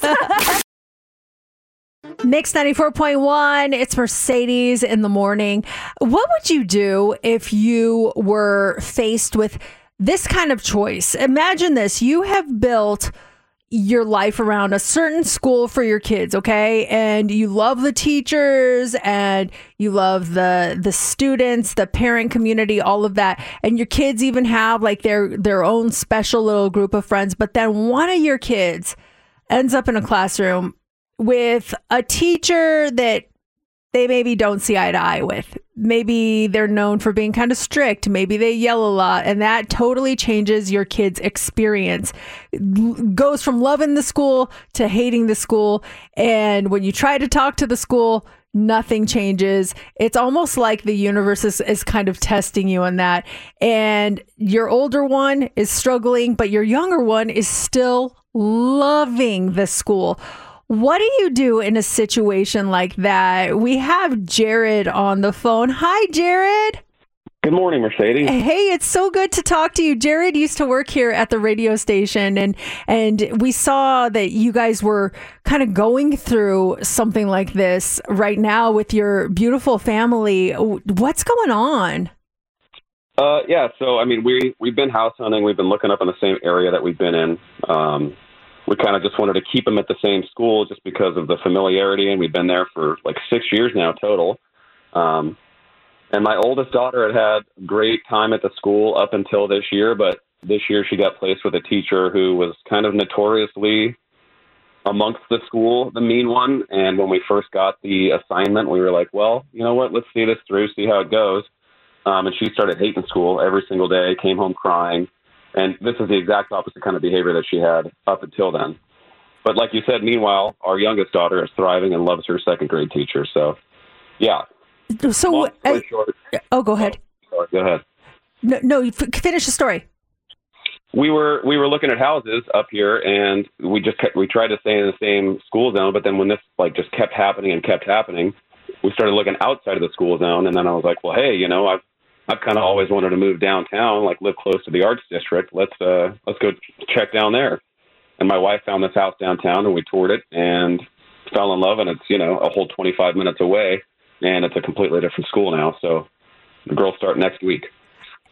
Mix 94.1, it's Mercedes in the morning. What would you do if you were faced with this kind of choice? Imagine this. You have built your life around a certain school for your kids, okay? And you love the teachers and you love the students, the parent community, all of that. And your kids even have like their own special little group of friends. But then one of your kids ends up in a classroom with a teacher that they maybe don't see eye to eye with. Maybe they're known for being kind of strict. Maybe they yell a lot. And that totally changes your kid's experience. Goes from loving the school to hating the school. And when you try to talk to the school, nothing changes. It's almost like the universe is kind of testing you on that. And your older one is struggling, but your younger one is still loving the school. What do you do in a situation like that? We have Jared on the phone. Hi, Jared. Good morning, Mercedes. Hey, it's so good to talk to you. Jared used to work here at the radio station, and we saw that you guys were kind of going through something like this right now with your beautiful family. What's going on? Yeah, so, I mean, we've been house hunting. We've been looking up in the same area that we've been in. We kind of just wanted to keep them at the same school just because of the familiarity, and we've been there for like 6 years now total. And my oldest daughter had a great time at the school up until this year, but this year she got placed with a teacher who was kind of notoriously amongst the school, the mean one. And when we first got the assignment, we were like, well, you know what, let's see this through, see how it goes. And she started hating school every single day, came home crying. And this is the exact opposite kind of behavior that she had up until then. But like you said, meanwhile, our youngest daughter is thriving and loves her second grade teacher. So, yeah. So, short, go ahead. Sorry, go ahead. No, finish the story. We were looking at houses up here, and we tried to stay in the same school zone. But then when this like just kept happening, we started looking outside of the school zone. And then I was like, well, hey, you know, I've kind of always wanted to move downtown, like live close to the arts district. Let's go check down there. And my wife found this house downtown, and we toured it and fell in love. And it's, you know, a whole 25 minutes away, and it's a completely different school now. So the girls start next week.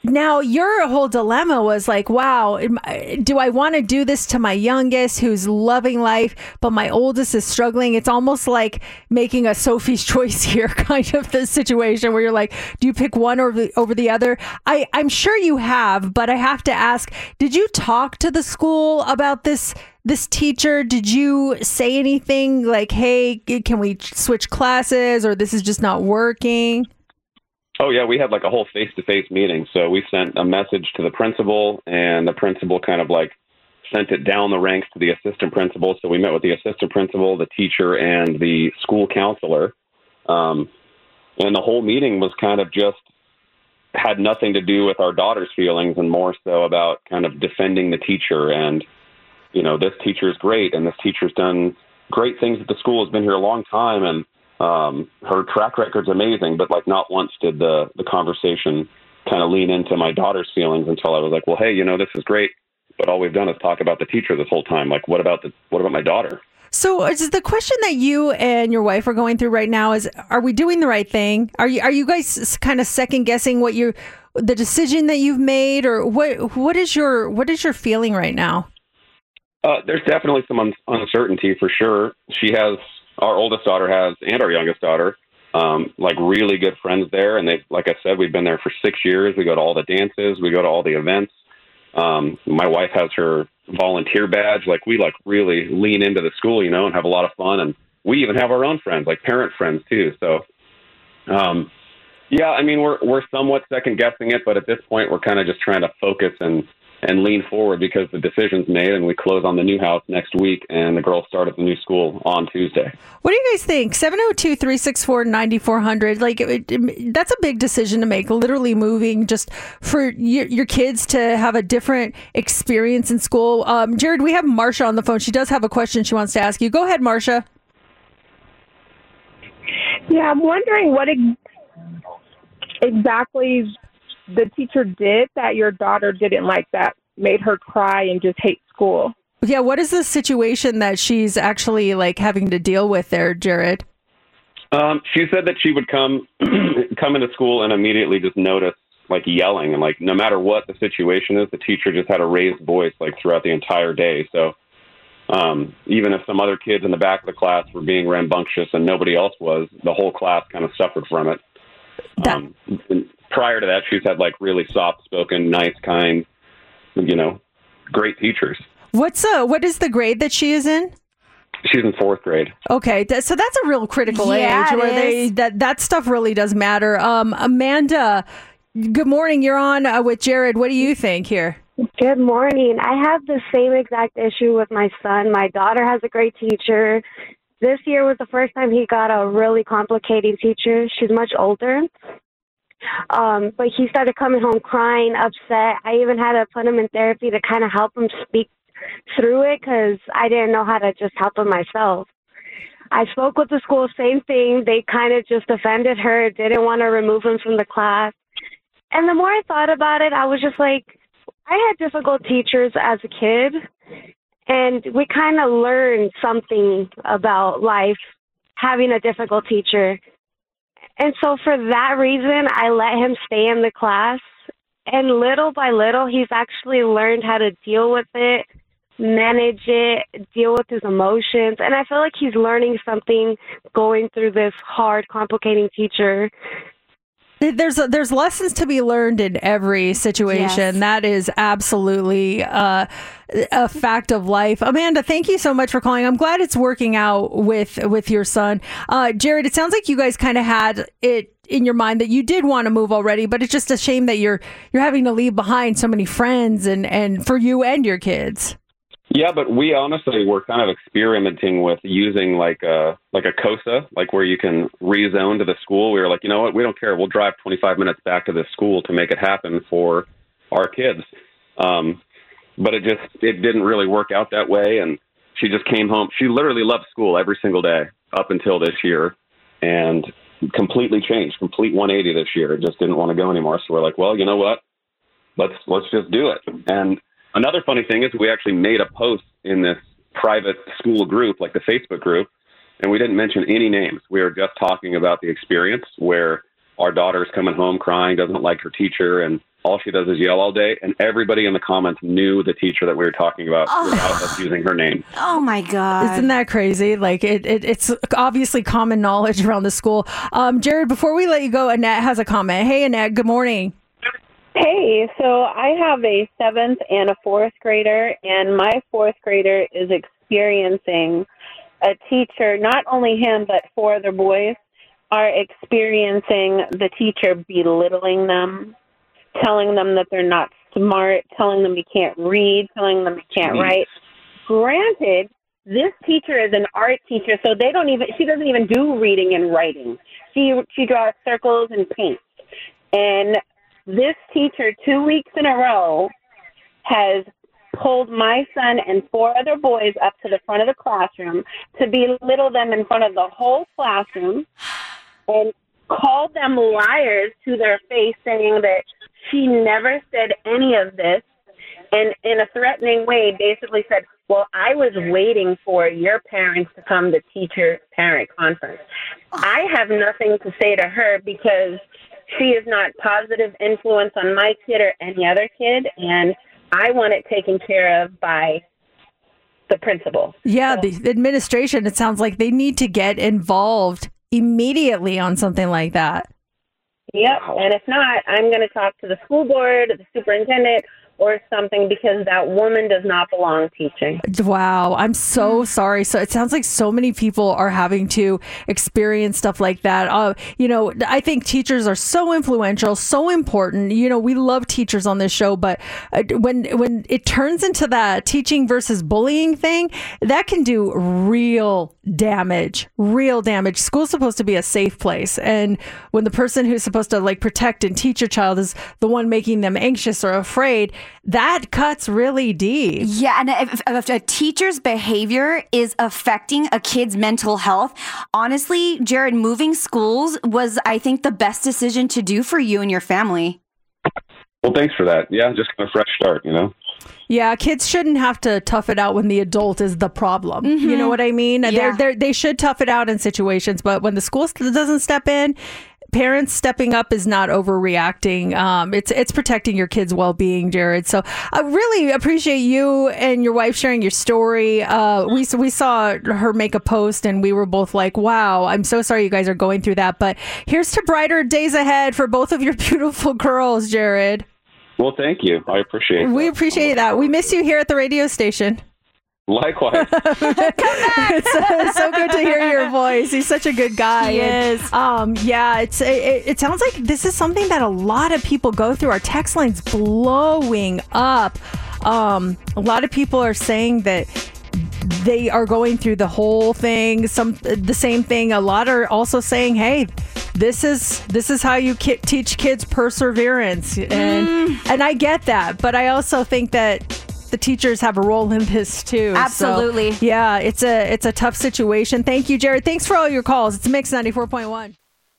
Now, your whole dilemma was like, wow, do I want to do this to my youngest who's loving life, but my oldest is struggling? It's almost like making a Sophie's choice here, kind of the situation where you're like, do you pick one over the other? I'm sure you have, but I have to ask, did you talk to the school about this teacher? Did you say anything like, hey, can we switch classes, or this is just not working? Oh, yeah, we had like a whole face-to-face meeting. So we sent a message to the principal, and the principal kind of like sent it down the ranks to the assistant principal. So we met with the assistant principal, the teacher, and the school counselor. And the whole meeting was kind of just had nothing to do with our daughter's feelings and more so about kind of defending the teacher. And, you know, this teacher is great, and this teacher's done great things at the school, has been here a long time, and her track record's amazing, but like not once did the conversation kind of lean into my daughter's feelings until I was like, well, hey, you know, this is great, but all we've done is talk about the teacher this whole time. Like, what about my daughter? So is the question that you and your wife are going through right now is, are we doing the right thing? Are you guys kind of second guessing the decision that you've made, or what is your feeling right now? There's definitely some uncertainty for sure. Our oldest daughter has, and our youngest daughter, like really good friends there. And they, like I said, we've been there for 6 years. We go to all the dances. We go to all the events. My wife has her volunteer badge. Like we like really lean into the school, you know, and have a lot of fun. And we even have our own friends, like parent friends too. So, yeah, I mean, we're somewhat second guessing it, but at this point we're kind of just trying to focus and lean forward because the decision's made, and we close on the new house next week, and the girls start at the new school on Tuesday. What do you guys think? 702-364-9400. Like, that's a big decision to make, literally moving just for your kids to have a different experience in school. Jared, we have Marsha on the phone. She does have a question she wants to ask you. Go ahead, Marsha. Yeah, I'm wondering what exactly the teacher did that your daughter didn't like, that made her cry and just hate school. Yeah, what is the situation that she's actually like having to deal with there, Jared? She said that she would come into school and immediately just notice like yelling, and like no matter what the situation is, the teacher just had a raised voice like throughout the entire day. So even if some other kids in the back of the class were being rambunctious and nobody else was, the whole class kind of suffered from it. Prior to that, she's had like really soft-spoken, nice, kind, you know, great teachers. What is the grade that she is in? She's in 4th grade. Okay, so that's a real critical age where that stuff really does matter. Amanda, good morning. You're on with Jared. What do you think here? Good morning. I have the same exact issue with my son. My daughter has a great teacher. This year was the first time he got a really complicating teacher. She's much older. But he started coming home crying, upset. I even had to put him in therapy to kind of help him speak through it because I didn't know how to just help him myself. I spoke with the school, same thing. They kind of just offended her, didn't want to remove him from the class. And the more I thought about it, I was just like, I had difficult teachers as a kid, and we kind of learned something about life having a difficult teacher. And so for that reason, I let him stay in the class. And little by little, he's actually learned how to deal with it, manage it, deal with his emotions. And I feel like he's learning something going through this hard, complicating teacher. There's lessons to be learned in every situation. Yes. That is absolutely a fact of life. Amanda, thank you so much for calling. I'm glad it's working out with your son. Jared, it sounds like you guys kind of had it in your mind that you did want to move already, but it's just a shame that you're having to leave behind so many friends and for you and your kids. Yeah, but we honestly were kind of experimenting with using like a COSA, like where you can rezone to the school. We were like, you know what, we don't care. We'll drive 25 minutes back to this school to make it happen for our kids. But it didn't really work out that way. And she just came home. She literally loved school every single day up until this year, and completely changed, complete 180 this year. Just didn't want to go anymore. So we're like, well, you know what? Let's just do it. And another funny thing is we actually made a post in this private school group, like the Facebook group, and we didn't mention any names. We were just talking about the experience where our daughter's coming home crying, doesn't like her teacher, and all she does is yell all day. And everybody in the comments knew the teacher that we were talking about without us using her name. Oh my God. Isn't that crazy? Like it's obviously common knowledge around the school. Jared, before we let you go, Annette has a comment. Hey, Annette, good morning. Hey, so I have a 7th and a 4th grader, and my 4th grader is experiencing a teacher, not only him, but 4 other boys are experiencing the teacher belittling them, telling them that they're not smart, telling them you can't read, telling them you can't write. Granted, this teacher is an art teacher, so she doesn't even do reading and writing. She draws circles and paints. And this teacher, 2 weeks in a row, has pulled my son and 4 other boys up to the front of the classroom to belittle them in front of the whole classroom and called them liars to their face, saying that she never said any of this, and in a threatening way basically said, well, I was waiting for your parents to come to teacher-parent conference. I have nothing to say to her because she is not positive influence on my kid or any other kid, and I want it taken care of by the principal. Yeah, the administration, it sounds like they need to get involved immediately on something like that. Yep, and if not, I'm going to talk to the school board, the superintendent, or something, because that woman does not belong teaching. Wow, I'm so sorry. So it sounds like so many people are having to experience stuff like that. I think teachers are so influential, so important. We love teachers on this show, but when it turns into that teaching versus bullying thing, that can do real damage. School's supposed to be a safe place, and when the person who's supposed to protect and teach your child is the one making them anxious or afraid, that cuts really deep. Yeah, and if a teacher's behavior is affecting a kid's mental health, honestly, Jared, moving schools was, I think, the best decision to do for you and your family. Well, thanks for that. Yeah, just a fresh start, Yeah, kids shouldn't have to tough it out when the adult is the problem. Mm-hmm. You know what I mean? Yeah. They should tough it out in situations, but when the school doesn't step in, parents stepping up is not overreacting. It's protecting your kids' well-being, Jared. So I really appreciate you and your wife sharing your story. We saw her make a post and we were both like, wow, I'm so sorry you guys are going through that. But here's to brighter days ahead for both of your beautiful girls, Jared. Well, thank you. I appreciate it. We appreciate that. We miss you here at the radio station. Likewise. It's so good to hear your voice. He's such a good guy. He is. It sounds like this is something that a lot of people go through. Our text line's blowing up. A lot of people are saying that they are going through the whole thing, the same thing. A lot are also saying, hey, this is how you teach kids perseverance. And I get that, but I also think that the teachers have a role in this too. Absolutely. So, yeah, it's a tough situation. Thank you, Jared. Thanks for all your calls. It's Mix 94.1.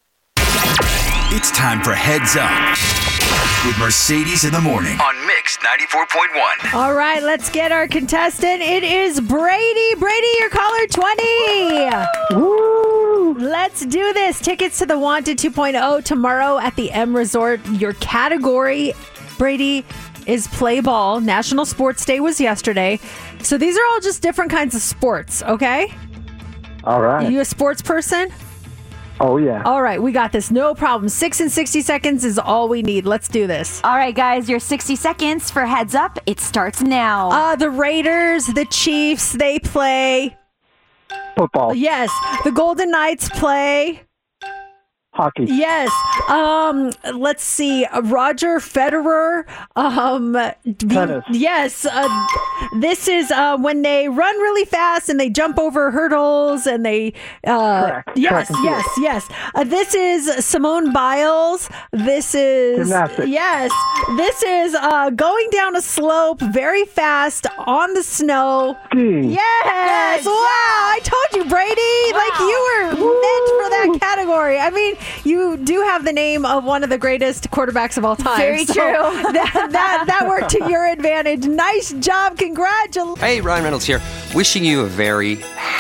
It's time for Heads Up with Mercedes in the morning on Mix 94.1. All right, let's get our contestant. It is Brady. Brady, you're caller 20. Woo! Let's do this. Tickets to the Wanted 2.0 tomorrow at the M Resort. Your category, Brady, is play ball. National Sports Day was yesterday. So these are all just different kinds of sports, okay? All right. Are you a sports person? Oh, yeah. All right, we got this. No problem. 6 and 60 seconds is all we need. Let's do this. All right, guys, your 60 seconds for Heads Up. It starts now. The Raiders, the Chiefs, they play football. Yes. The Golden Knights play hockey. Yes. Let's see. Roger Federer. Tennis. Yes. This is when they run really fast and they jump over hurdles and they. Track. Yes. Track and field. Yes. This is Simone Biles. This is. Gymnastics. Yes. This is going down a slope very fast on the snow. Skiing. Yes. Wow. I told you, Brady. Wow. Like you were meant for that category. I mean, you do have the name of one of the greatest quarterbacks of all time. Very true. That worked to your advantage. Nice job. Congratulations. Hey, Ryan Reynolds here. Wishing you a very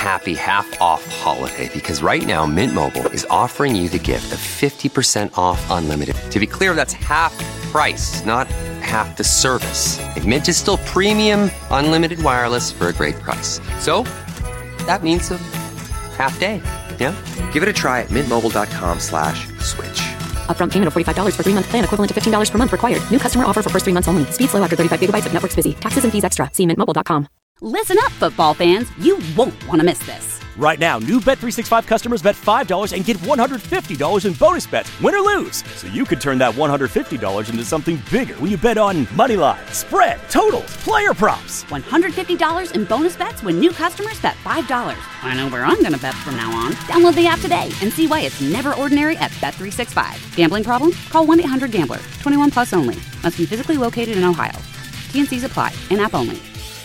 happy half-off holiday because right now Mint Mobile is offering you the gift of 50% off unlimited. To be clear, that's half price, not half the service. And Mint is still premium unlimited wireless for a great price. So that means a half day. Yeah? Give it a try at mintmobile.com/switch. Upfront payment of $45 for 3-month plan equivalent to $15 per month required. New customer offer for first 3 months only. Speed slow after 35 gigabytes if network's busy. Taxes and fees extra. See mintmobile.com. Listen up, football fans. You won't want to miss this. Right now, new Bet365 customers bet $5 and get $150 in bonus bets, win or lose. So you could turn that $150 into something bigger when you bet on money line, spread, totals, player props. $150 in bonus bets when new customers bet $5. I know where I'm going to bet from now on. Download the app today and see why it's never ordinary at Bet365. Gambling problem? Call 1-800-GAMBLER. 21 plus only. Must be physically located in Ohio. T&Cs apply. In-app only.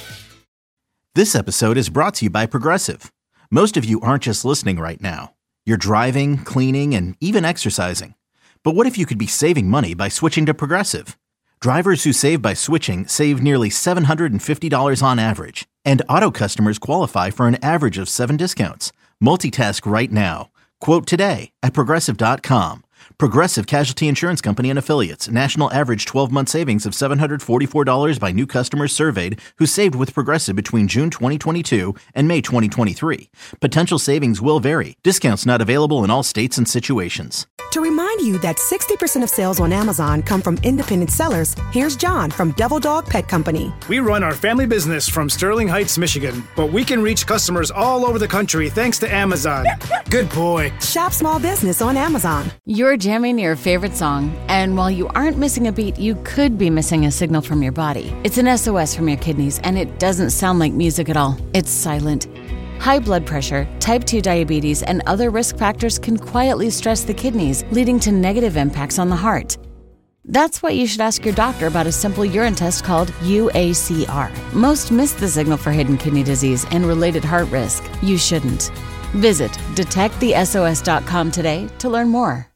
This episode is brought to you by Progressive. Most of you aren't just listening right now. You're driving, cleaning, and even exercising. But what if you could be saving money by switching to Progressive? Drivers who save by switching save nearly $750 on average. And auto customers qualify for an average of 7 discounts. Multitask right now. Quote today at Progressive.com. Progressive Casualty Insurance Company and Affiliates. National average 12-month savings of $744 by new customers surveyed who saved with Progressive between June 2022 and May 2023. Potential savings will vary. Discounts not available in all states and situations. To remind you that 60% of sales on Amazon come from independent sellers, here's John from Devil Dog Pet Company. We run our family business from Sterling Heights, Michigan, but we can reach customers all over the country thanks to Amazon. Good boy. Shop small business on Amazon. You're jamming to your favorite song, and while you aren't missing a beat, you could be missing a signal from your body. It's an SOS from your kidneys, and it doesn't sound like music at all. It's silent. High blood pressure, type 2 diabetes, and other risk factors can quietly stress the kidneys, leading to negative impacts on the heart. That's why you should ask your doctor about a simple urine test called UACR. Most miss the signal for hidden kidney disease and related heart risk. You shouldn't. Visit detectthesos.com today to learn more.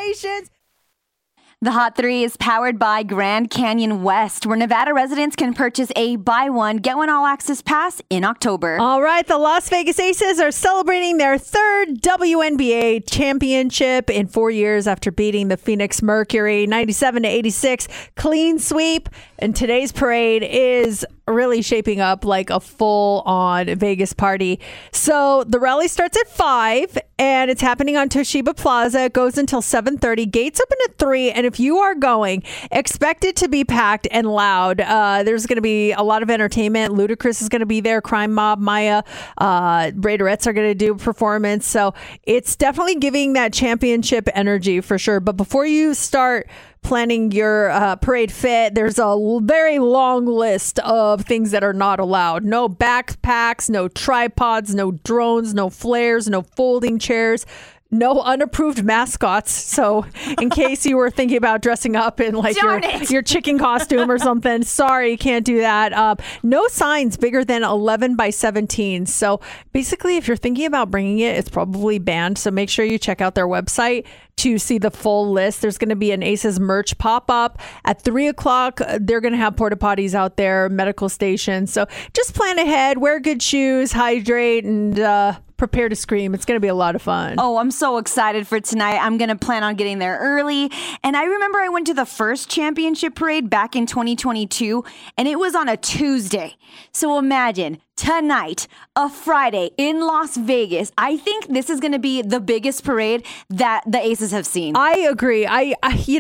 The Hot 3 is powered by Grand Canyon West, where Nevada residents can purchase a buy one, get one all access pass in October. All right, the Las Vegas Aces are celebrating their third WNBA championship in 4 years after beating the Phoenix Mercury 97-86 clean sweep. And today's parade is really shaping up like a full-on Vegas party. So the rally starts at 5, and it's happening on Toshiba Plaza. It goes until 7:30. Gates open at 3, and if you are going, expect it to be packed and loud. There's going to be a lot of entertainment. Ludacris is going to be there. Crime Mob, Maya, Raiderettes are going to do a performance. So it's definitely giving that championship energy for sure. But before you start planning your parade fit, there's a very long list of things that are not allowed. No backpacks, no tripods, no drones, no flares, no folding chairs, no unapproved mascots. So in case you were thinking about dressing up in like your chicken costume or something, sorry, you can't do that. No signs bigger than 11 by 17. So basically, if you're thinking about bringing it, it's probably banned. So make sure you check out their website to see the full list. There's going to be an Aces merch pop-up at 3 o'clock. They're going to have porta potties out there, medical stations. So just plan ahead, wear good shoes, hydrate, and prepare to scream. It's going to be a lot of fun. Oh, I'm so excited for tonight. I'm going to plan on getting there early. And I remember I went to the first championship parade back in 2022, and it was on a Tuesday. So imagine tonight, a Friday in Las Vegas. I think this is going to be the biggest parade that the Aces have seen. I agree. I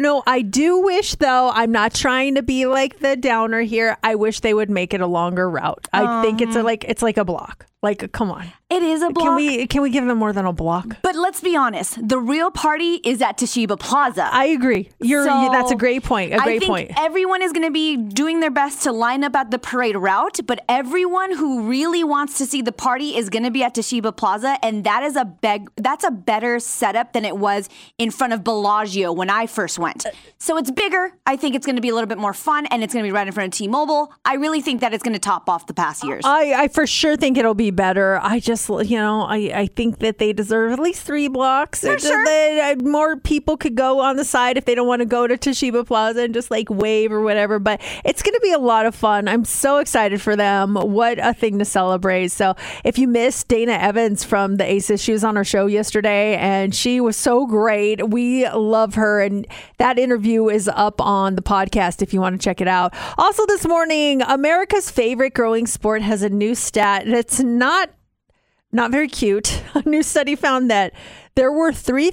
do wish, though, I'm not trying to be like the downer here. I wish they would make it a longer route. I think it's like a block. Like, come on. It is a block. Can we give them more than a block? But let's be honest. The real party is at Toshiba Plaza. I agree. That's a great point. I think everyone is going to be doing their best to line up at the parade route, but everyone who really wants to see the party is going to be at Toshiba Plaza, and that's a better setup than it was in front of Bellagio when I first went. So it's bigger. I think it's going to be a little bit more fun, and it's going to be right in front of T-Mobile. I really think that it's going to top off the past years. I for sure think it'll be better. I just, I think that they deserve at least 3 blocks. For sure. More people could go on the side if they don't want to go to Toshiba Plaza and just like wave or whatever. But it's going to be a lot of fun. I'm so excited for them. What a thing something to celebrate. So if you missed Dana Evans from the Aces, she was on our show yesterday and she was so great. We love her. And that interview is up on the podcast if you want to check it out. Also this morning, America's favorite growing sport has a new stat that's not very cute. A new study found that there were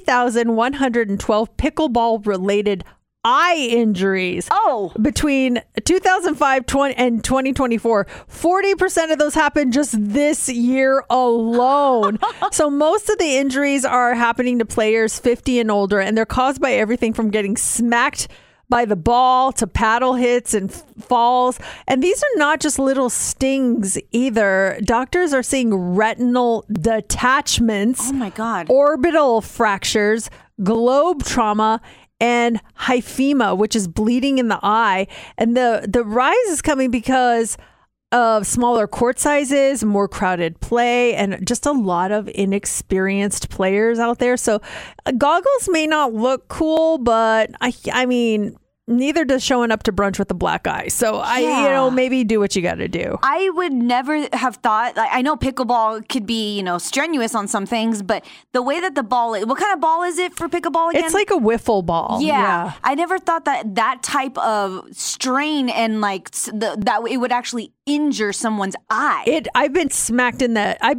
3,112 pickleball related eye injuries. Between 2005 and 2024, 40% of those happened just this year alone. So most of the injuries are happening to players 50 and older, and they're caused by everything from getting smacked by the ball to paddle hits and falls. And these are not just little stings either. Doctors are seeing retinal detachments. Oh my God. Orbital fractures, globe trauma, and hyphema, which is bleeding in the eye. And the rise is coming because of smaller court sizes, more crowded play, and just a lot of inexperienced players out there. So goggles may not look cool, but I mean, neither does showing up to brunch with a black eye. So maybe do what you got to do. I would never have thought, I know pickleball could be, strenuous on some things, but the way that the ball is, what kind of ball is it for pickleball again? It's like a wiffle ball. Yeah. I never thought that type of strain and that it would actually injure someone's eye. I've been smacked in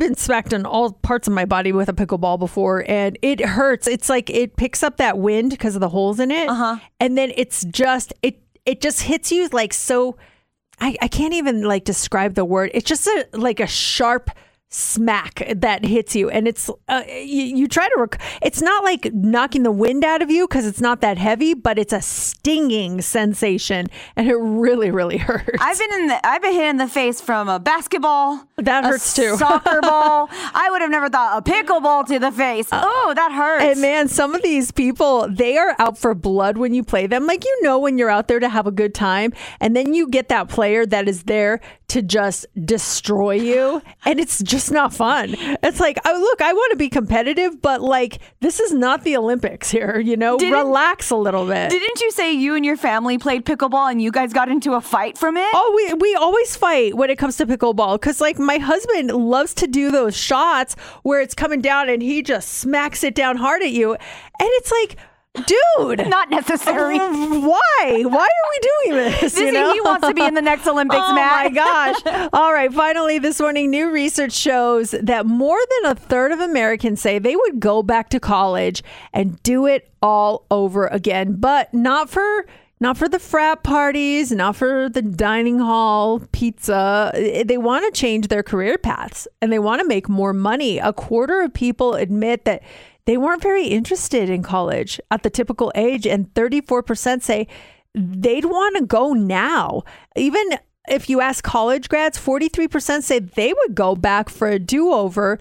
all parts of my body with a pickleball before, and it hurts. It's like it picks up that wind because of the holes in it. And then it's just it just hits you like so. I can't even describe the word. It's just like a sharp smack that hits you, and it's you try to it's not like knocking the wind out of you because it's not that heavy, but it's a stinging sensation, and it really, really hurts. I've been hit in the face from a basketball. That hurts too. Soccer ball. I would have never thought a pickleball to the face. Oh, that hurts. And man, some of these people, they are out for blood when you play them. Like, when you're out there to have a good time, and then you get that player that is there to just destroy you, and it's just not fun. It's like, I want to be competitive, but this is not the Olympics here, relax a little bit. Didn't you say you and your family played pickleball and you guys got into a fight from it? Oh, we always fight when it comes to pickleball because my husband loves to do those shots where it's coming down and he just smacks it down hard at you, and it's like, dude, not necessary. Why are we doing this? He wants to be in the next Olympics, Matt. Oh my gosh. All right. Finally, this morning, new research shows that more than a third of Americans say they would go back to college and do it all over again, but not for the frat parties, not for the dining hall pizza. They want to change their career paths and they want to make more money. A quarter of people admit that they weren't very interested in college at the typical age, and 34% say they'd want to go now. Even if you ask college grads, 43% say they would go back for a do-over.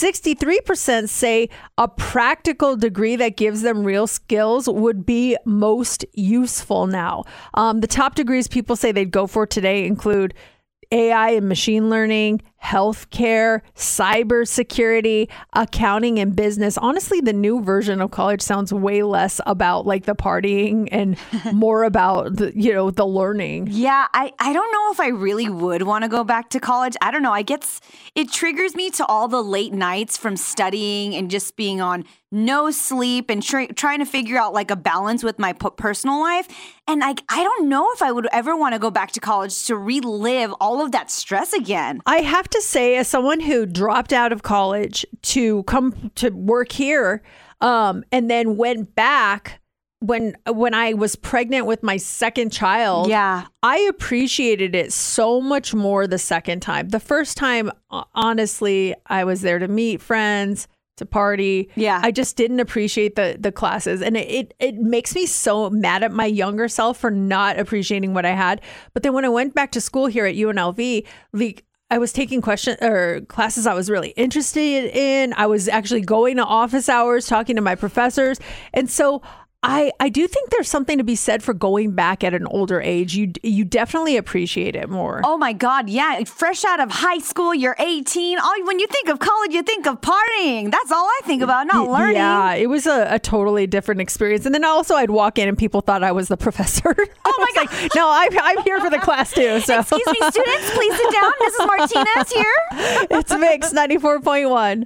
63% say a practical degree that gives them real skills would be most useful now. The top degrees people say they'd go for today include AI and machine learning, healthcare, cybersecurity, accounting, and business. Honestly, the new version of college sounds way less about the partying and more about the learning. Yeah, I don't know if I really would want to go back to college. I don't know. It triggers me to all the late nights from studying and just being on no sleep and trying to figure out a balance with my personal life. And I don't know if I would ever want to go back to college to relive all of that stress again. I have to say, as someone who dropped out of college to come to work here, and then went back when I was pregnant with my second child, I appreciated it so much more the second time. The first time, honestly, I was there to meet friends, to party. Yeah. I just didn't appreciate the classes. And it makes me so mad at my younger self for not appreciating what I had. But then when I went back to school here at UNLV, I was taking classes I was really interested in. I was actually going to office hours, talking to my professors. And so I do think there's something to be said for going back at an older age. You definitely appreciate it more. Oh my God, yeah. Fresh out of high school, you're 18. When you think of college, you think of partying. That's all I think about, not learning. Yeah, it was a totally different experience. And then also I'd walk in and people thought I was the professor. Oh my God. Like, no, I'm here for the class too. So. Excuse me, students, please sit down. Mrs. Martinez here. It's Mix 94.1.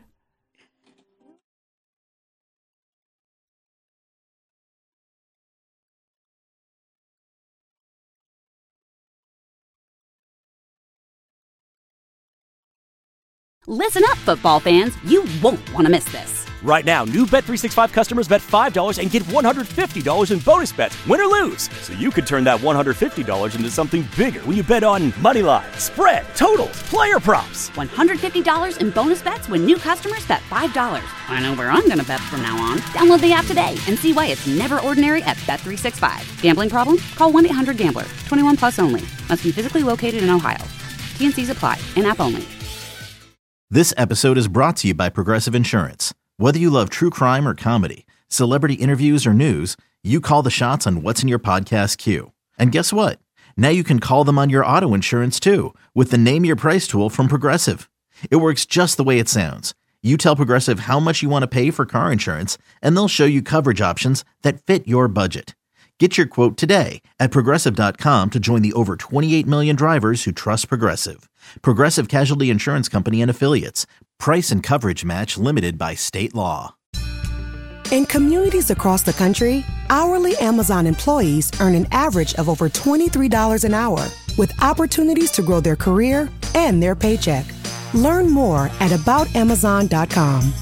Listen up, football fans. You won't want to miss this. Right now, new Bet365 customers bet $5 and get $150 in bonus bets, win or lose. So you could turn that $150 into something bigger when you bet on money line, spread, totals, player props. $150 in bonus bets when new customers bet $5. I know where I'm going to bet from now on. Download the app today and see why it's never ordinary at Bet365. Gambling problem? Call 1-800-GAMBLER. 21 plus only. Must be physically located in Ohio. T&Cs apply. In-app only. This episode is brought to you by Progressive Insurance. Whether you love true crime or comedy, celebrity interviews or news, you call the shots on what's in your podcast queue. And guess what? Now you can call them on your auto insurance too with the Name Your Price tool from Progressive. It works just the way it sounds. You tell Progressive how much you want to pay for car insurance, and they'll show you coverage options that fit your budget. Get your quote today at Progressive.com to join the over 28 million drivers who trust Progressive. Progressive Casualty Insurance Company and Affiliates. Price and coverage match limited by state law. In communities across the country, hourly Amazon employees earn an average of over $23 an hour, with opportunities to grow their career and their paycheck. Learn more at aboutamazon.com.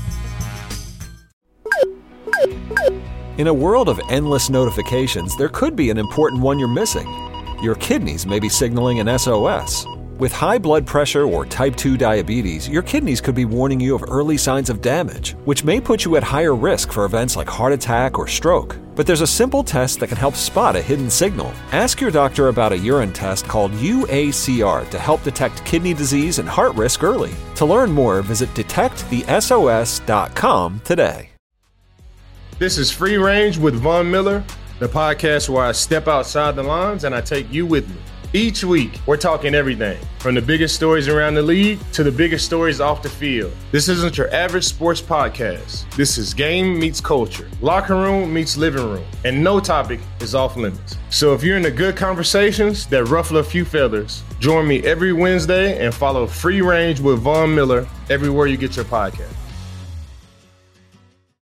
In a world of endless notifications, there could be an important one you're missing. Your kidneys may be signaling an SOS. With high blood pressure or type 2 diabetes, your kidneys could be warning you of early signs of damage, which may put you at higher risk for events like heart attack or stroke. But there's a simple test that can help spot a hidden signal. Ask your doctor about a urine test called UACR to help detect kidney disease and heart risk early. To learn more, visit detectthesos.com today. This is Free Range with Von Miller, the podcast where I step outside the lines and I take you with me. Each week, we're talking everything from the biggest stories around the league to the biggest stories off the field. This isn't your average sports podcast. This is game meets culture, locker room meets living room, and no topic is off limits. So if you're into good conversations that ruffle a few feathers, join me every Wednesday and follow Free Range with Von Miller everywhere you get your podcast.